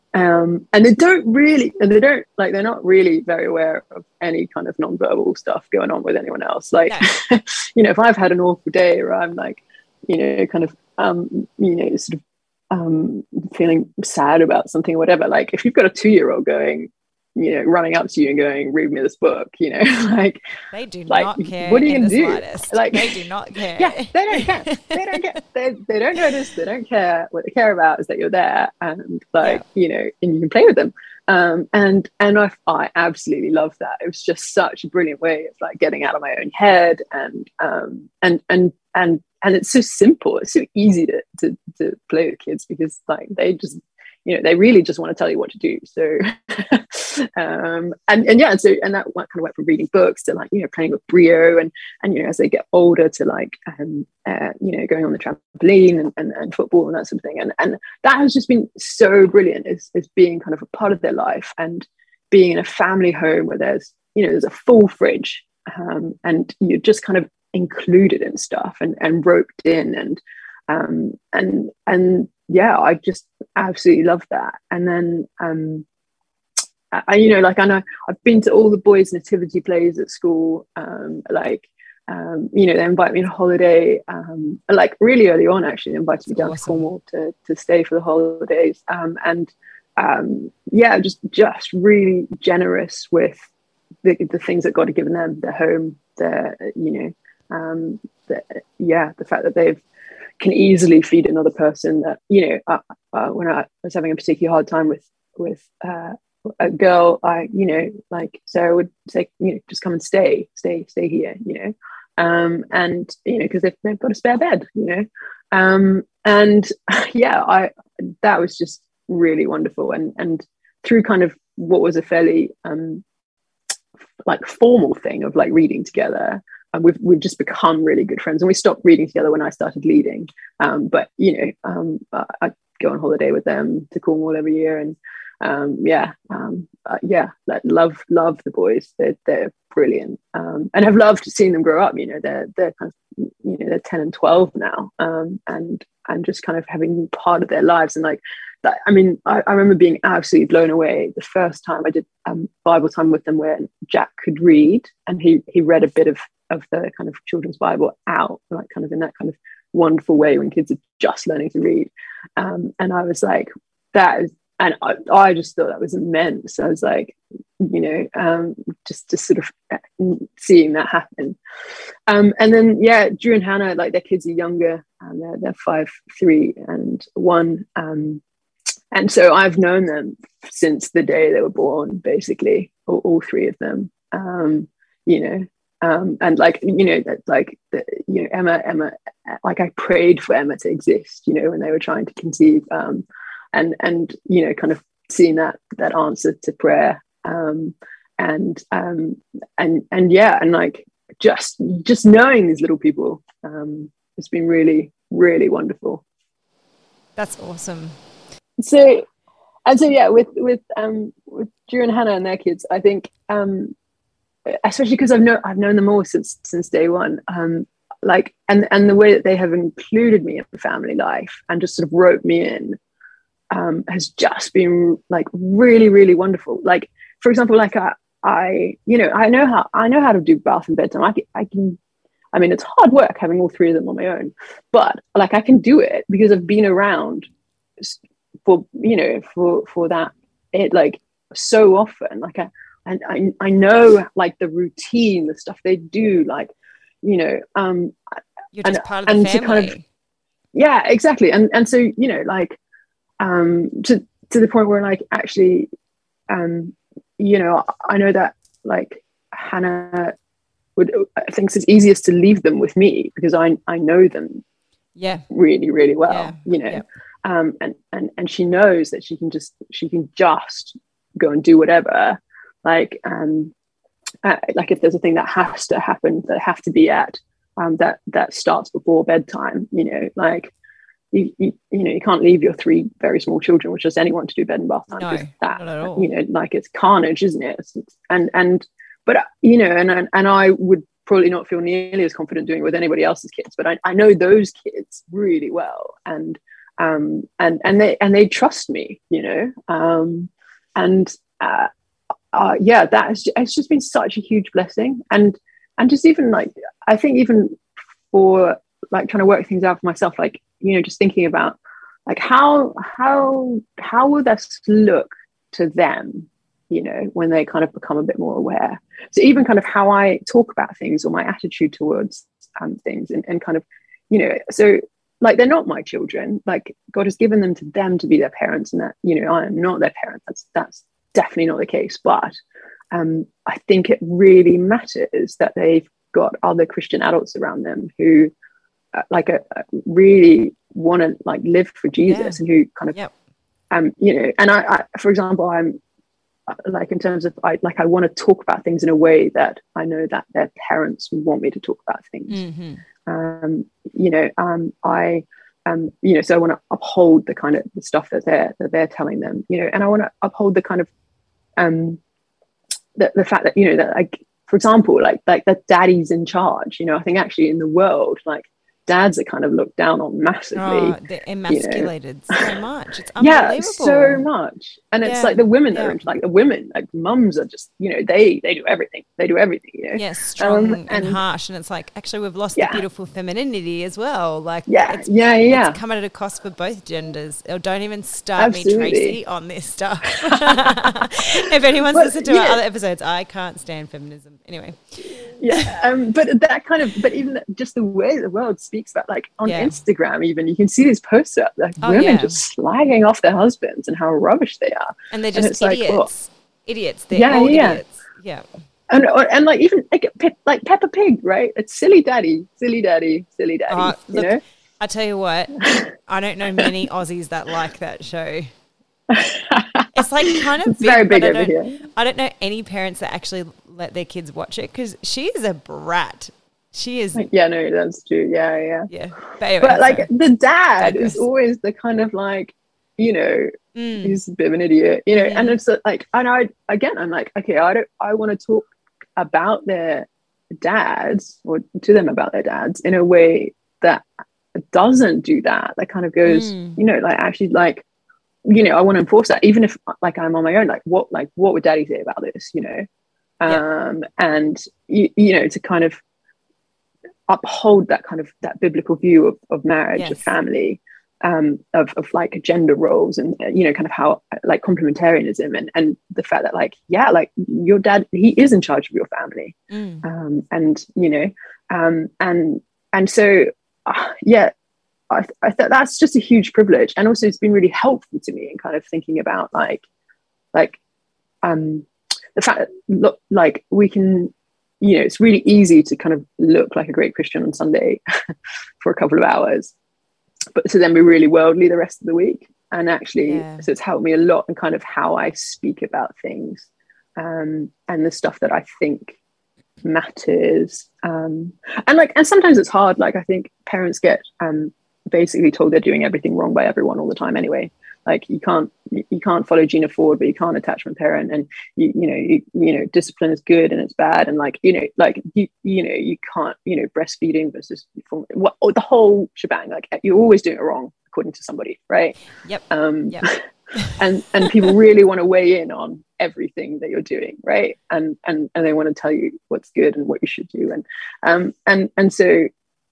Um, and they don't really, and they don't like, they're not really very aware of any kind of nonverbal stuff going on with anyone else. Like, No. you know, if I've had an awful day, or I'm like, you know, kind of, um, you know, sort of um, feeling sad about something or whatever, like if you've got a two-year-old going, you know, running up to you and going, read me this book, you know, like They do like, not care. what are you in gonna the do? Slightest. Like, they do not care. Yeah, they don't care. They don't care. They, they don't notice. They don't care. What they care about is that you're there, and like, yeah. you know, and you can play with them. Um, and and I, I absolutely love that. It was just such a brilliant way of like getting out of my own head, and um, and and and and it's so simple. It's so easy to to to play with kids, because like they just, you know, they really just want to tell you what to do. So, um, and, and yeah, and so, and that kind of went from reading books to like, you know, playing with Brio, and, and, you know, as they get older, to like, um, uh, you know, going on the trampoline, and, and, and football and that sort of thing. And, and that has just been so brilliant, as, as being kind of a part of their life, and being in a family home where there's, you know, there's a full fridge, um, and you're just kind of included in stuff, and, and roped in, and, um, and, and, yeah, I just absolutely love that. And then, um, I, you know, like I know I've been to all the boys' nativity plays at school. Um, like, um, you know, they invite me on holiday. Um, like really early on, actually, they invited me down awesome. to Cornwall to to stay for the holidays. Um, and um, yeah, just just really generous with the the things that God had given them, their home, their, you know, um, the, yeah, the fact that they've can easily feed another person. That, you know, uh, uh, when I was having a particularly hard time with with uh, a girl, I, you know, like Sarah would say, you know, just come and stay, stay, stay here, you know, um, and you know, because they've, they've got a spare bed, you know, um, and yeah, I that was just really wonderful, and and through kind of what was a fairly um, like formal thing of like reading together. And we've we've just become really good friends, and we stopped reading together when I started leading. Um, but you know, um, I, I go on holiday with them to Cornwall every year, and um, yeah, um, uh, yeah, like, love love the boys. They're they're brilliant, um, and have loved seeing them grow up. You know, they're they're kind of, you know, they're ten and twelve now, um, and and just kind of having part of their lives, and like that. I mean, I, I remember being absolutely blown away the first time I did um, Bible time with them, where Jack could read, and he he read a bit of of the kind of children's Bible out, like kind of in that kind of wonderful way when kids are just learning to read. Um, and I was like, that is, and I, I just thought that was immense. I was like, you know, um, just just sort of seeing that happen. Um, and then yeah, Drew and Hannah, like their kids are younger, and they're they're five, three, and one. Um, and so I've known them since the day they were born, basically, all, all three of them. Um, you know, um, and like you know, that like the, you know, Emma, Emma, like I prayed for Emma to exist, you know, when they were trying to conceive, um, and and you know, kind of seeing that that answer to prayer, um, and um, and and yeah, and like just just knowing these little people, um, it's been really really wonderful. That's awesome. So, and so yeah, with with um with Drew and Hannah and their kids, I think um, especially because I've known I've known them all since since day one, um, like and and the way that they have included me in family life and just sort of wrote me in. Um, has just been like really, really wonderful. Like, for example, like I, I, you know, I know how I know how to do bath and bedtime. I can, I can, I mean, it's hard work having all three of them on my own, but like I can do it because I've been around for, you know, for for that it like so often. Like I, and I, I know like the routine, the stuff they do, like, you know, um, you're just and, part of the and family. To kind of, yeah, exactly, and and so you know, like. Um, to to the point where like actually, um, you know, I know that like Hannah would thinks it's easiest to leave them with me because I I know them, yeah, really really well, yeah. you know, yeah. um, and and and she knows that she can just she can just go and do whatever, like um, uh, like if there's a thing that has to happen that have to be at um that that starts before bedtime, you know, like. You, you you know you can't leave your three very small children with just anyone to do bed and bath time. No, that not at all. You know, like it's carnage, isn't it? It's, it's, and and but you know, and and I would probably not feel nearly as confident doing it with anybody else's kids, but I, I know those kids really well, and um and and they and they trust me, you know, um and uh, uh yeah, that has it's just been such a huge blessing, and and just even like I think even for like trying to work things out for myself, like. You know, just thinking about like how how how will this look to them, you know, when they kind of become a bit more aware. So even kind of how I talk about things or my attitude towards um, things and, and kind of, you know, so like they're not my children. Like God has given them to them to be their parents, and that, you know, I am not their parent. That's that's definitely not the case. But um, I think it really matters that they've got other Christian adults around them who. Uh, like a, a really want to like live for Jesus, yeah. and who kind of yep. um you know, and I, I for example I'm uh, like in terms of I like I want to talk about things in a way that I know that their parents want me to talk about things. Mm-hmm. um you know um I um you know so I want to uphold the kind of the stuff that they're that they're telling them, you know, and I want to uphold the kind of um the, the fact that, you know, that like for example like like that daddy's in charge, you know. I think actually in the world like dads are kind of looked down on massively. Oh, they're emasculated, you know? So much. It's unbelievable. Yeah, so much. And yeah. it's like the women that yeah. are into, like the women, like mums are just, you know, they they do everything. They do everything, you know. Yeah, strong um, and, and harsh. And it's like, actually, we've lost yeah. the beautiful femininity as well. Like, yeah, it's, yeah, yeah. It's come at a cost for both genders. Or don't even start Absolutely. me, Tracy, on this stuff. If anyone's but, listened to yeah. our other episodes, I can't stand feminism. Anyway. Yeah, um, but that kind of, but even just the way the world speaks about, like on yeah. Instagram, even you can see these posts up, like oh, women yeah. just slagging off their husbands and how rubbish they are, and they're just and idiots. Like, oh. Idiots. They're yeah, all yeah. idiots. Yeah. And and like even like Pe- like Peppa Pig, right? It's silly daddy, silly daddy, silly daddy. Uh, you look, know. I tell you what, I don't know many Aussies that like that show. It's like kind of it's big, very big but I over don't, here. I don't know any parents that actually let their kids watch it because she is a brat. She is. Yeah, no, that's true. Yeah, yeah. Yeah, but, anyway, but like sorry. the dad Digress. is always the kind of like, you know, mm. he's a bit of an idiot, you know. Mm. And it's like, and I again, I'm like, okay, I don't, I want to talk about their dads or to them about their dads in a way that doesn't do that. That kind of goes, mm. you know, like actually like. You know, I want to enforce that, even if like I'm on my own. Like, what, like, what would Daddy say about this? You know, yeah. um, and you, you know, to kind of uphold that kind of that biblical view of, of marriage, yes. of family, um, of, of like gender roles and, you know, kind of how like complementarianism and, and the fact that like, yeah, like your dad, he is in charge of your family. Mm. Um, and, you know, um, and, and so, uh, yeah, I, I thought that's just a huge privilege. And also it's been really helpful to me in kind of thinking about like, like, um, the fact that look, like we can, you know, it's really easy to kind of look like a great Christian on Sunday for a couple of hours, but to then be really worldly the rest of the week. And actually, yeah. so it's helped me a lot in kind of how I speak about things, um, and the stuff that I think matters. Um, and like, and sometimes it's hard. Like, I think parents get um, basically told they're doing everything wrong by everyone all the time anyway. Like you can't, you can't follow Gina Ford, but you can't attachment parent. And you, you know, you, you know, discipline is good and it's bad. And like, you know, like you, you know, you can't, you know, breastfeeding versus what, the whole shebang. Like you're always doing it wrong according to somebody, right? Yep. Um, yep. and and people really want to weigh in on everything that you're doing, right? And and and they want to tell you what's good and what you should do. And um and and so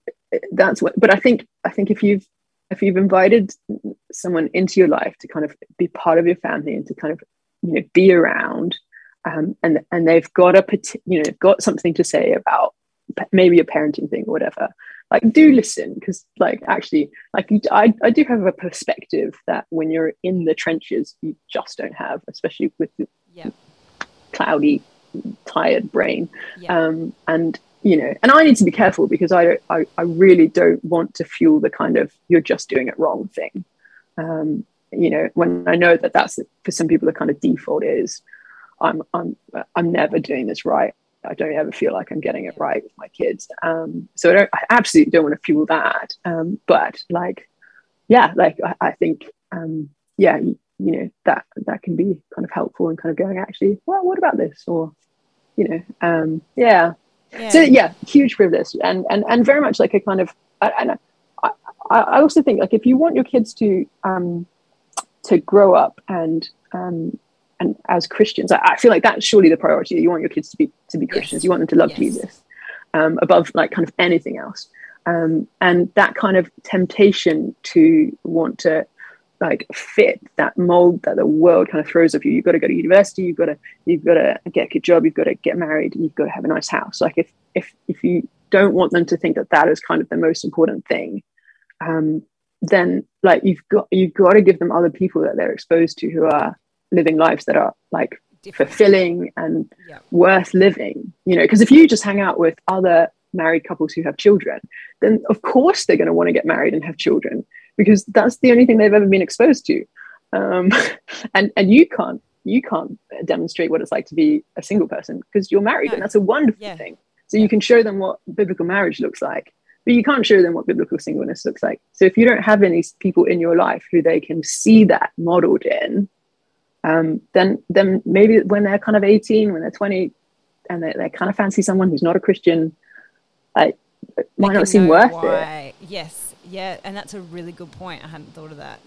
that's what. But I think I think if you've if you've invited someone into your life to kind of be part of your family and to kind of, you know, be around, um, and and they've got a, you know, got something to say about maybe a parenting thing or whatever, like do listen, because like actually, like I, I do have a perspective that when you're in the trenches, you just don't have, especially with the yeah. cloudy, tired brain, yeah. um, and. You know, and I need to be careful because I don't, I, I really don't want to fuel the kind of you're just doing it wrong thing. Um, you know, when I know that that's for some people the kind of default is I'm I'm I'm never doing this right. I don't ever feel like I'm getting it right with my kids. Um, so I don't, I absolutely don't want to fuel that. Um, but like, yeah, like I, I think, um, yeah, you, you know, that that can be kind of helpful and kind of going actually, well, what about this? Or, you know, um, yeah. Yeah. So yeah, huge privilege, and and and very much like a kind of, and I, I also think like if you want your kids to um to grow up and um and as Christians, I, I feel like that's surely the priority. You want your kids to be to be Christians. Yes. You want them to love yes. Jesus um, above like kind of anything else. Um, and that kind of temptation to want to like fit that mold that the world kind of throws at you. You've got to go to university, you've got to you've got to get a good job, you've got to get married, you've got to have a nice house. Like if if if you don't want them to think that that is kind of the most important thing, um, then like you've got you've got to give them other people that they're exposed to who are living lives that are like Different. fulfilling and yeah. worth living. You know, because if you just hang out with other married couples who have children, then of course they're going to want to get married and have children, because that's the only thing they've ever been exposed to. Um, and, and you can't, you can't demonstrate what it's like to be a single person because you're married, no. and that's a wonderful yeah. thing. So yeah. you can show them what biblical marriage looks like, but you can't show them what biblical singleness looks like. So if you don't have any people in your life who they can see that modeled in, um, then, then maybe when they're kind of eighteen, when they're twenty, and they, they kind of fancy someone who's not a Christian, uh, it might not seem worth why. it. Yes. Yeah, and that's a really good point. I hadn't thought of that.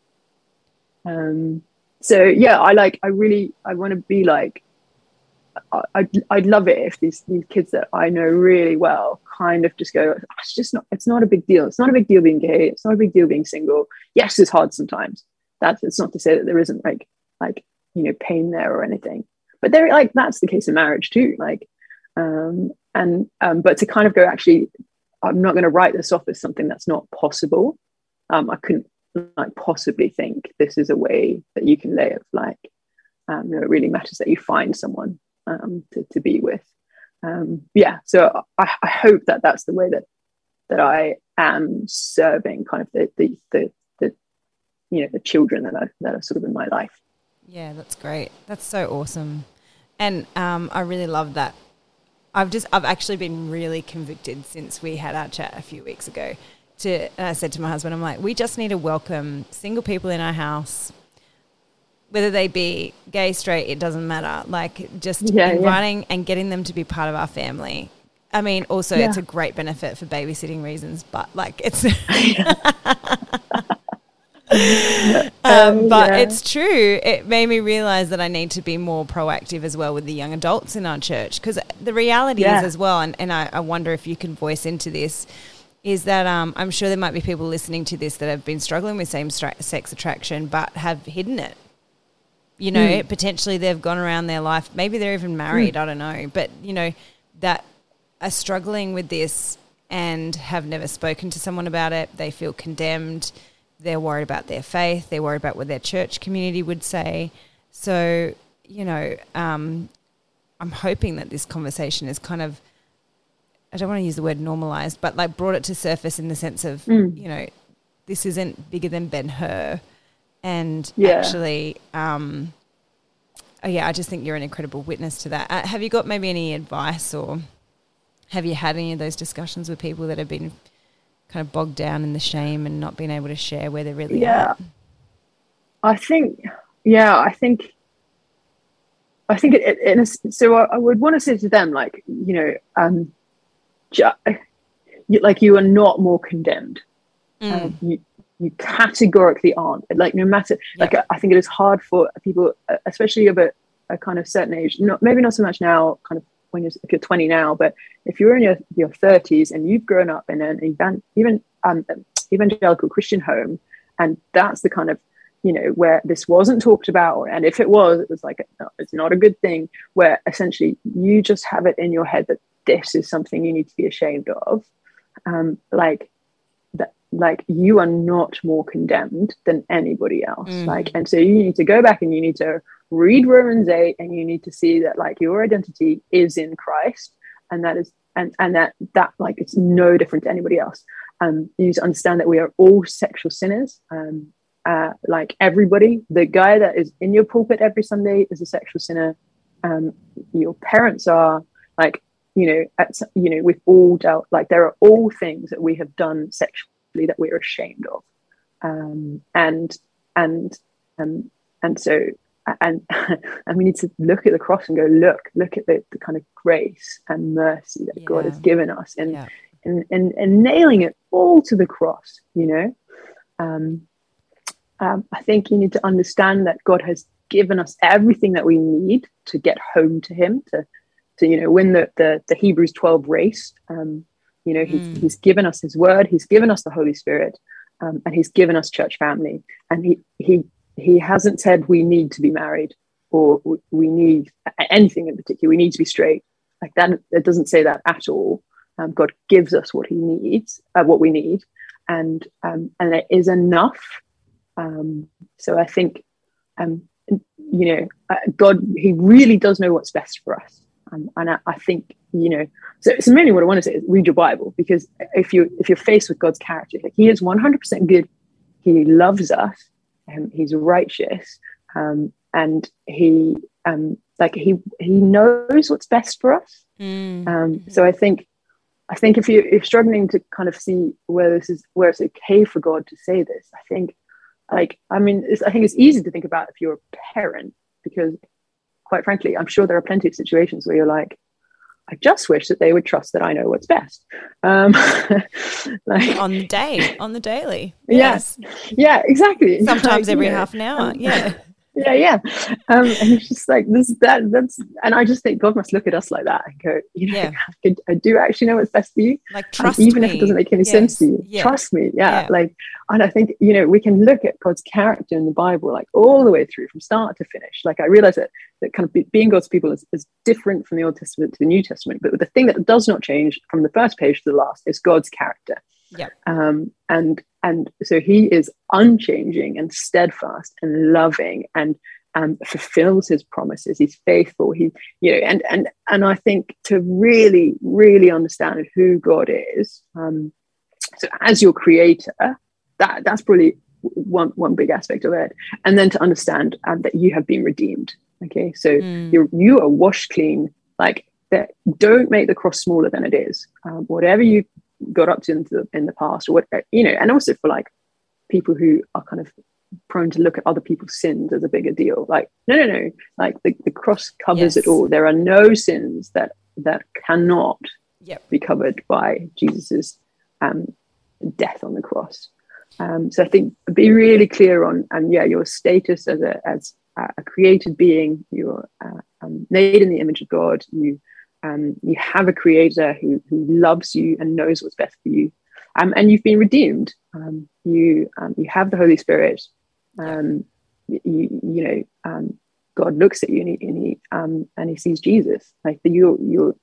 Um, so yeah, I like. I really, I want to be like. I, I'd, I'd love it if these these kids that I know really well kind of just go. It's just not. It's not a big deal. It's not a big deal being gay. It's not a big deal being single. Yes, it's hard sometimes. That's. It's not to say that there isn't like like you know pain there or anything. But there, like that's the case in marriage too. Like, um, and um, but to kind of go actually. I'm not going to write this off as something that's not possible. Um, I couldn't like possibly think this is a way that you can live. Like, um, you know, it really matters that you find someone um, to, to be with. Um, yeah, so I, I hope that that's the way that that I am serving kind of the the the, the you know the children that are that are sort of in my life. Yeah, that's great. That's so awesome, and um, I really love that. I've just, I've actually been really convicted since we had our chat a few weeks ago to, and I said to my husband, I'm like, we just need to welcome single people in our house, whether they be gay, straight, it doesn't matter. Like just yeah, inviting yeah. and getting them to be part of our family. I mean, also yeah. it's a great benefit for babysitting reasons, but like it's, um, but yeah. it's true. It made me realize that I need to be more proactive as well with the young adults in our church, because the reality yeah. is as well, and, and I, I wonder if you can voice into this, is that um, I'm sure there might be people listening to this that have been struggling with same-sex attraction but have hidden it. You know, mm. potentially they've gone around their life, maybe they're even married, mm. I don't know, but, you know, that are struggling with this and have never spoken to someone about it. They feel condemned. They're worried about their faith. They're worried about what their church community would say. So, you know, um, I'm hoping that this conversation is kind of, I don't want to use the word normalized, but like brought it to surface in the sense of, mm. you know, this isn't bigger than Ben-Hur. And yeah. actually, um, oh yeah, I just think you're an incredible witness to that. Uh, have you got maybe any advice, or have you had any of those discussions with people that have been kind of bogged down in the shame and not being able to share where they're really yeah. at? I think, yeah, I think, I think it, it, it so I, I would want to say to them, like, you know, um, ju- you, like you are not more condemned. Mm. Um, you, you categorically aren't. Like, no matter, yeah. like, I, I think it is hard for people, especially of a, a kind of certain age, not maybe not so much now, kind of when you're, if you're twenty now, but if you're in your, your thirties and you've grown up in an evan, even um, evangelical Christian home, and that's the kind of, you know, where this wasn't talked about, and if it was, it was like, no, it's not a good thing, where essentially you just have it in your head that this is something you need to be ashamed of. Um, like that, like you are not more condemned than anybody else. Mm. Like, and so you need to go back and you need to read Romans eight, and you need to see that like your identity is in Christ, and that is, and, and that, that like, it's no different to anybody else. Um, you need to understand that we are all sexual sinners. Um, Uh, like everybody, the guy that is in your pulpit every Sunday is a sexual sinner. Um, your parents are, like, you know, at, you know, we've all dealt, like there are all things that we have done sexually that we're ashamed of, um, and and um, and so and and we need to look at the cross and go, look, look at the, the kind of grace and mercy that yeah. God has given us, and yeah. and, and and nailing it all to the cross, you know. Um, Um, I think you need to understand that God has given us everything that we need to get home to Him, to, to you know, win the the, the Hebrews twelve race. Um, you know, he's, mm. he's given us His Word, He's given us the Holy Spirit, um, and He's given us church family. And He He He hasn't said we need to be married, or we need anything in particular. We need to be straight. Like that, it doesn't say that at all. Um, God gives us what He needs, uh, what we need, and um, and it is enough. Um, so I think, um, you know, uh, God, He really does know what's best for us. Um, and I, I think, you know, so, so mainly what I want to say is read your Bible, because if you, if you're faced with God's character, like He is one hundred percent good, He loves us, and He's righteous, um, and He, um, like He, He knows what's best for us. Mm-hmm. Um, so I think, I think if you, if you're struggling to kind of see where this is, where it's okay for God to say this, I think, Like, I mean, it's, I think it's easy to think about if you're a parent, because quite frankly, I'm sure there are plenty of situations where you're like, I just wish that they would trust that I know what's best. Um, like, on the day, on the daily. Yes. Yeah, yeah, exactly. Sometimes like, every know, half an hour. Um, yeah. Yeah, yeah. Um, and it's just like this, that, that's, and I just think God must look at us like that and go, you know, yeah. I, I do actually know what's best for you. Like, trust um, even me. if it doesn't make any yes. sense to you. Yeah. Trust me. Yeah. yeah. Like, and I think, you know, we can look at God's character in the Bible, like all the way through from start to finish. Like, I realize that, that kind of be, being God's people is, is different from the Old Testament to the New Testament. But the thing that does not change from the first page to the last is God's character. Yeah. Um, and, and so He is unchanging and steadfast and loving, and Um, fulfills His promises. He's faithful. He, you know, and and and I think to really, really understand who God is. Um, so as your Creator, that that's probably one one big aspect of it. And then to understand um, that you have been redeemed. Okay, so mm. you're you are washed clean. Like that. Don't make the cross smaller than it is. Um, whatever you got up to in the, in the past, or what, you know, and also for like people who are kind of prone to look at other people's sins as a bigger deal. Like, no, no, no. Like the, the cross covers yes. it all. There are no sins that that cannot yep. be covered by Jesus's um, death on the cross. Um, so I think be really clear on, and yeah, your status as a as a created being. You're uh, um, made in the image of God. You um, you have a Creator who who loves you and knows what's best for you. um, and you've been redeemed. Um, you um, you have the Holy Spirit. Um, you you know um, God looks at you and he and he, um, and he sees Jesus. Like the, you you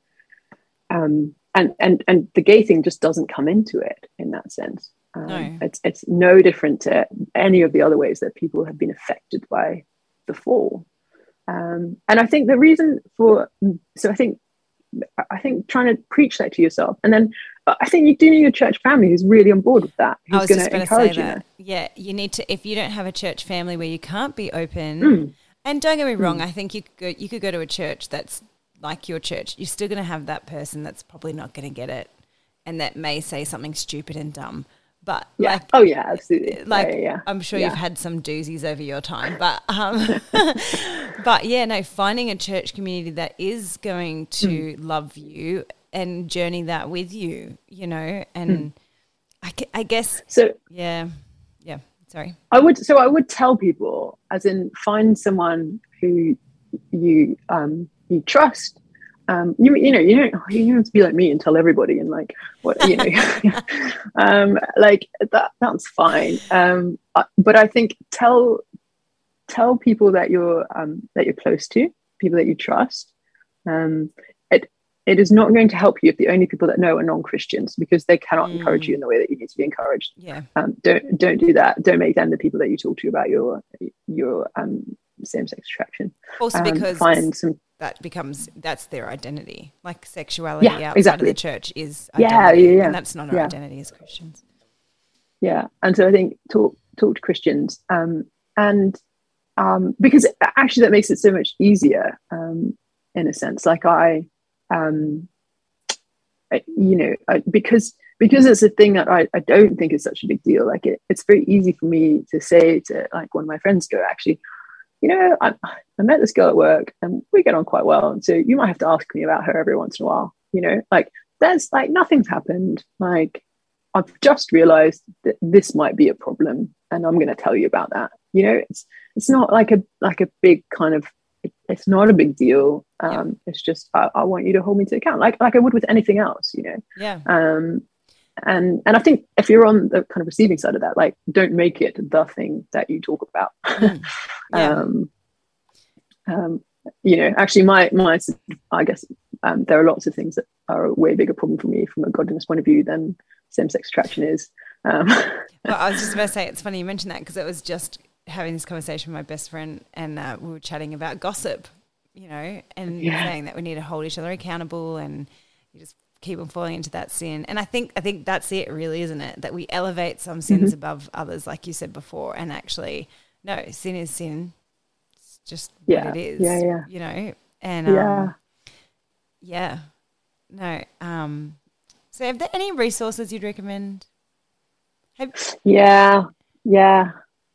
um, and and and the gay thing just doesn't come into it in that sense. Um, No. It's it's no different to any of the other ways that people have been affected by the fall. Um, and I think the reason for so I think I think trying to preach that to yourself, and then I think you do need a church family who's really on board with that, I who's was going just to going to say encourage you. that. Yeah, you need to. If you don't have a church family where you can't be open, Mm. and don't get me wrong, Mm. I think you could go, you could go to a church that's like your church. You're still going to have that person that's probably not going to get it, and that may say something stupid and dumb. But Yeah. like, Oh yeah, absolutely. like yeah, yeah, yeah. I'm sure Yeah. you've had some doozies over your time, but um, but yeah, no, finding a church community that is going to Mm. love you and journey that with you, you know, and Mm. I, gue- I guess, So yeah, yeah. Sorry. I would so I would tell people, as in, find someone who you um you trust. Um, you you know you don't you don't have to be like me and tell everybody and like what you know, um, like that that's fine. Um, uh, but I think tell tell people that you're um, that you're close to, people that you trust. Um, it it is not going to help you if the only people that know are non-Christians, because they cannot Mm. encourage you in the way that you need to be encouraged. Yeah. Um, don't don't do that. Don't make them the people that you talk to about your your um, same-sex attraction. Also Um, because find some. that becomes, that's their identity. Like sexuality Yeah, outside exactly. of the church is Yeah, identity. yeah, yeah. And that's not our Yeah. identity as Christians. Yeah, and so I think talk talk to Christians, um, and um, because actually that makes it so much easier, um, in a sense. Like I, um, I, you know, I, because because it's a thing that I, I don't think is such a big deal. Like it, it's very easy for me to say to like one of my friends, go, actually, you know, I, I met this girl at work and we get on quite well, and so you might have to ask me about her every once in a while. You know, like there's like nothing's happened. Like I've just realized that this might be a problem, and I'm going to tell you about that. You know, it's it's not like a like a big kind of it, it's not a big deal. Um, yeah. It's just I, I want you to hold me to account, like like I would with anything else. You know. Yeah. Um, and and I think if you're on the kind of receiving side of that, like don't make it the thing that you talk about. Mm. Yeah. um, um, you know, actually, my my I guess um, there are lots of things that are a way bigger problem for me from a godliness point of view than same-sex attraction is. Um, well, I was just about to say, it's funny you mentioned that, because it was just having this conversation with my best friend, and uh, we were chatting about gossip, you know, and yeah. saying that we need to hold each other accountable, and you just keep on falling into that sin. And I think I think that's it, really, isn't it? That we elevate some sins mm-hmm. above others, like you said before, and actually, no, sin is sin. It's just yeah. what it is. Yeah, yeah. You know, and yeah, um, yeah, no. Um, so, are there any resources you'd recommend? Have- yeah, yeah.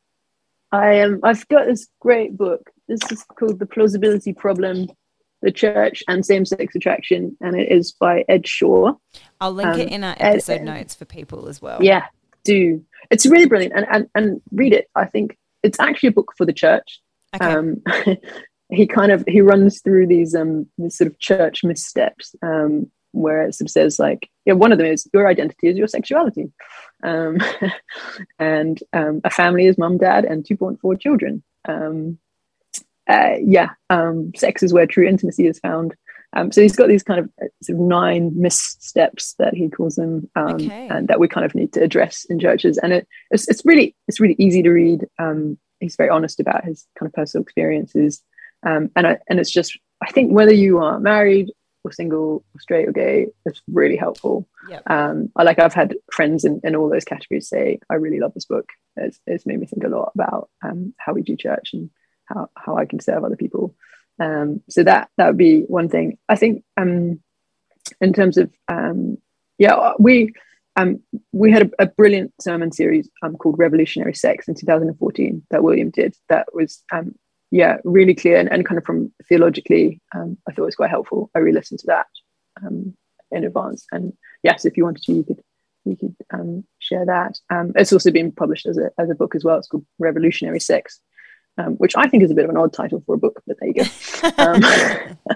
I am. Um, I've got this great book. This is called The Plausibility Problem: The Church and Same-Sex Attraction, and it is by Ed Shaw. I'll link um, it in our episode Ed, notes for people as well. Yeah, do. It's really brilliant, and and and read it. I think it's actually a book for the church. Okay. Um, he kind of he runs through these um these sort of church missteps, um, where it sort of says like, yeah, one of them is your identity is your sexuality, um, and um, a family is mum, dad, and two point four children. Um, uh, yeah, um, sex is where true intimacy is found. Um, so he's got these kind of sort of nine missteps that he calls them, um, okay. and that we kind of need to address in churches. And it, it's it's really it's really easy to read. Um, he's very honest about his kind of personal experiences, um, and I, and it's just I think whether you are married or single or straight or gay, it's really helpful. Yep. Um, I like I've had friends in, in all those categories say I really love this book. It's, it's made me think a lot about um, how we do church and how how I can serve other people. Um, so that that would be one thing. I think um, in terms of um, yeah, we um, we had a, a brilliant sermon series um, called Revolutionary Sex in two thousand fourteen that William did. That was um, yeah really clear and, and kind of from theologically, um, I thought it was quite helpful. I re-listened to that um, in advance, and yes, if you wanted to, you could you could um, share that. Um, it's also been published as a as a book as well. It's called Revolutionary Sex. Um, which I think is a bit of an odd title for a book, but there you go. Um,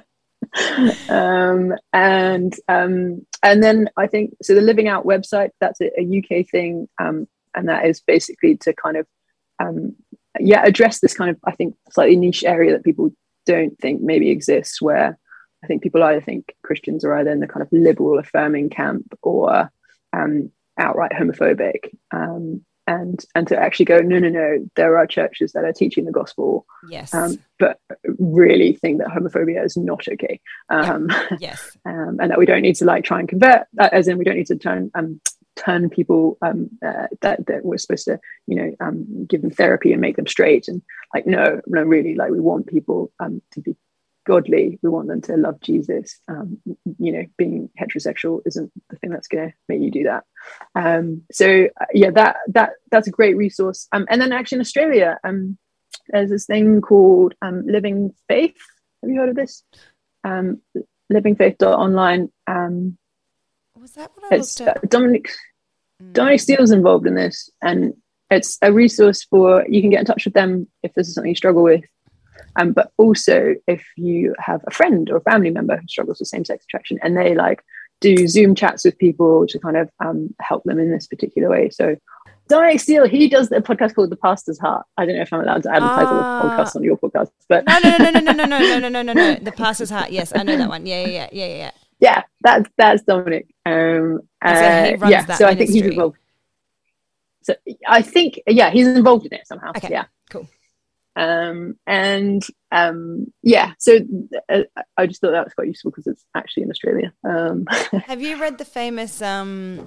um, and um, and then I think so. The Living Out website, that's a, a U K thing, um, and that is basically to kind of um, yeah address this kind of, I think, slightly niche area that people don't think maybe exists, where I think people either think Christians are either in the kind of liberal affirming camp or um, outright homophobic. Um, And, and to actually go, no, no, no, there are churches that are teaching the gospel, yes, um, but really think that homophobia is not okay. Um, yeah. Yes. um, and that we don't need to like try and convert, uh, as in we don't need to turn um, turn people um, uh, that, that we're supposed to, you know, um, give them therapy and make them straight. And like, no, no, really, like we want people um, to be godly. We want them to love Jesus. Um, you know, being heterosexual isn't the thing that's going to make you do that. Um, so uh, yeah, that that that's a great resource. Um, and then actually in Australia, um, there's this thing called um, Living Faith. Have you heard of this? Um, living faith dot online. Um, Was that what I it's looked at? uh, Dominic Mm. Dominic Steele's involved in this, and it's a resource for, you can get in touch with them if this is something you struggle with. Um, but also if you have a friend or a family member who struggles with same-sex attraction, and they like do Zoom chats with people to kind of um, help them in this particular way. So Dominic Steele, he does a podcast called The Pastor's Heart. I don't know if I'm allowed to advertise uh, on the podcast on your podcast, but no, no, no, no, no, no, no, no, no, no, no, no. The Pastor's Heart. Yes, I know that one. Yeah, yeah, yeah, yeah, yeah. yeah, that's that's Dominic. Um, And so he uh, runs yeah, that so I think he's ministry. involved. So I think, yeah, he's involved in it somehow. Okay, Yeah. cool. Um, and um, yeah, so uh, I just thought that was quite useful because it's actually in Australia. Um, Have you read the famous um,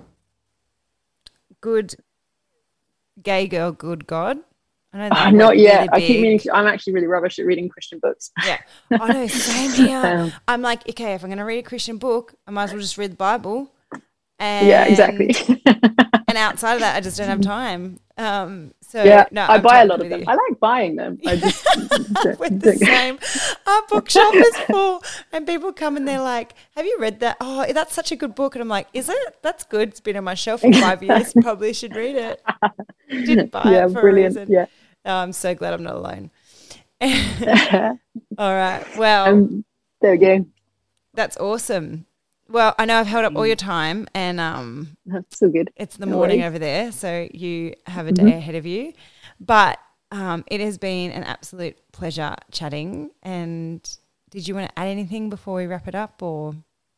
Good Gay Girl, Good God? I know that uh, not went yet. really I keep big. meaning to, I'm actually really rubbish at reading Christian books. Yeah. I know, same here. Um, I'm like, okay, if I'm going to read a Christian book, I might as well just read the Bible. And, yeah, exactly. And outside of that, I just don't have time. Um, so yeah, no, I I'm buy a totally lot of with them. you. I like buying them. I just don't- We're the don't- same. Our bookshop is full, and people come and they're like, "Have you read that? Oh, that's such a good book." And I'm like, "Is it? That's good. It's been on my shelf for five years. Probably should read it." Didn't buy yeah, it for brilliant. a reason. Yeah. Oh, I'm so glad I'm not alone. All right. Well, um, there we go. that's awesome. Well, I know I've held up all your time, and um, That's so good. it's the No morning worries. over there, so you have a day Mhm. ahead of you. But um, it has been an absolute pleasure chatting. And did you want to add anything before we wrap it up, or?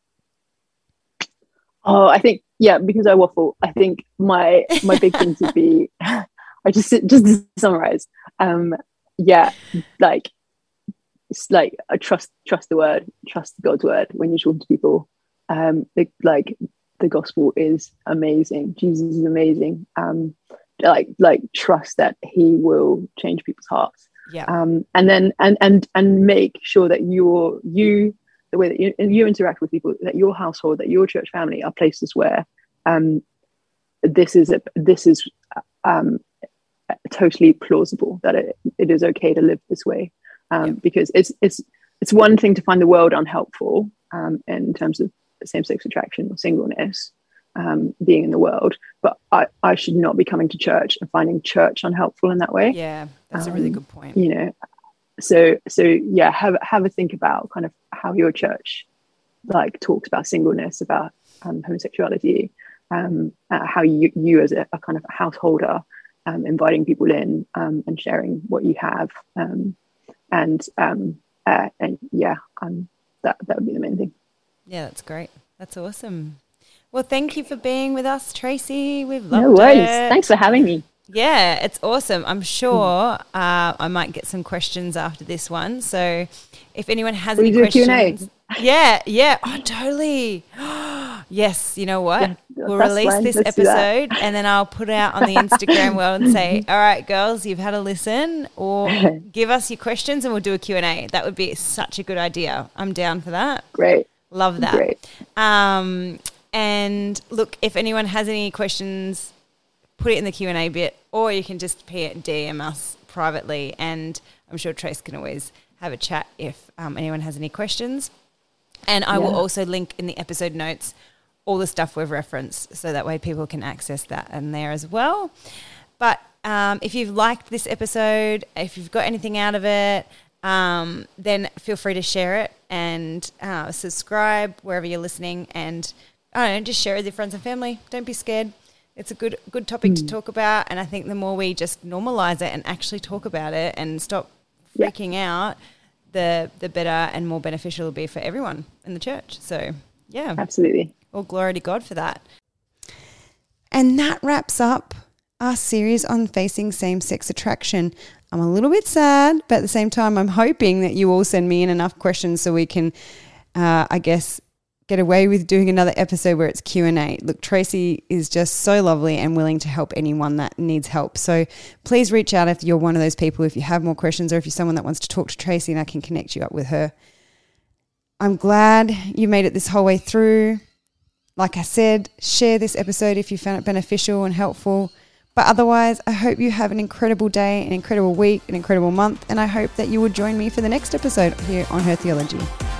Oh, I think, yeah, because I waffle, I think my my big thing would be, I just just to summarize, um, yeah, like it's like I trust trust the word, trust God's word when you're talking to people. Um, the, like the gospel is amazing. Jesus is amazing. Um, like like trust that He will change people's hearts. Yeah. Um, and then and and and make sure that you're you. the way that you, you interact with people, that your household, that your church family are places where um, this is a, this is um, totally plausible, that it, it is okay to live this way, um, Yeah. because it's it's it's one thing to find the world unhelpful um, in terms of same-sex attraction or singleness, um, being in the world, but I, I should not be coming to church and finding church unhelpful in that way. Yeah, that's a really Um, good point. You know, so so yeah, have have a think about kind of how your church like talks about singleness, about um, homosexuality, um, uh, how you you as a, a kind of householder um, inviting people in um, and sharing what you have, um, and um, uh, and yeah, um, that that would be the main thing. Yeah, that's great. That's awesome. Well, thank you for being with us, Tracy. We've loved No worries. it. Thanks for having me. Yeah, it's awesome. I'm sure uh, I might get some questions after this one. So if anyone has Will any you do a Q and A? questions. Yeah, yeah. Oh, totally. Yes, you know what? Yeah, we'll that's release fine. this Let's do that. episode and then I'll put it out on the Instagram world and say, all right, girls, you've had a listen, or give us your questions and we'll do a Q and A. That would be such a good idea. I'm down for that. Great. Love that. Great. Um, and look, if anyone has any questions, put it in the Q and A bit, or you can just D M us privately, and I'm sure Trace can always have a chat if um, anyone has any questions. And I will Yeah. also link in the episode notes all the stuff we've referenced, so that way people can access that in there as well. But um, if you've liked this episode, if you've got anything out of it, um, then feel free to share it and uh, subscribe wherever you're listening, and I don't know, just share it with your friends and family. Don't be scared. It's a good good topic mm. to talk about, and I think the more we just normalize it and actually talk about it and stop freaking yeah. out, the the better and more beneficial it'll be for everyone in the church. So, yeah. Absolutely. All glory to God for that. And that wraps up our series on facing same-sex attraction. I'm a little bit sad, but at the same time, I'm hoping that you all send me in enough questions so we can, uh, I guess, get away with doing another episode where it's Q and A. Look, Tracy is just so lovely and willing to help anyone that needs help. So please reach out if you're one of those people, if you have more questions, or if you're someone that wants to talk to Tracy and I can connect you up with her. I'm glad you made it this whole way through. Like I said, share this episode if you found it beneficial and helpful. But otherwise, I hope you have an incredible day, an incredible week, an incredible month, and I hope that you will join me for the next episode here on Her Theology.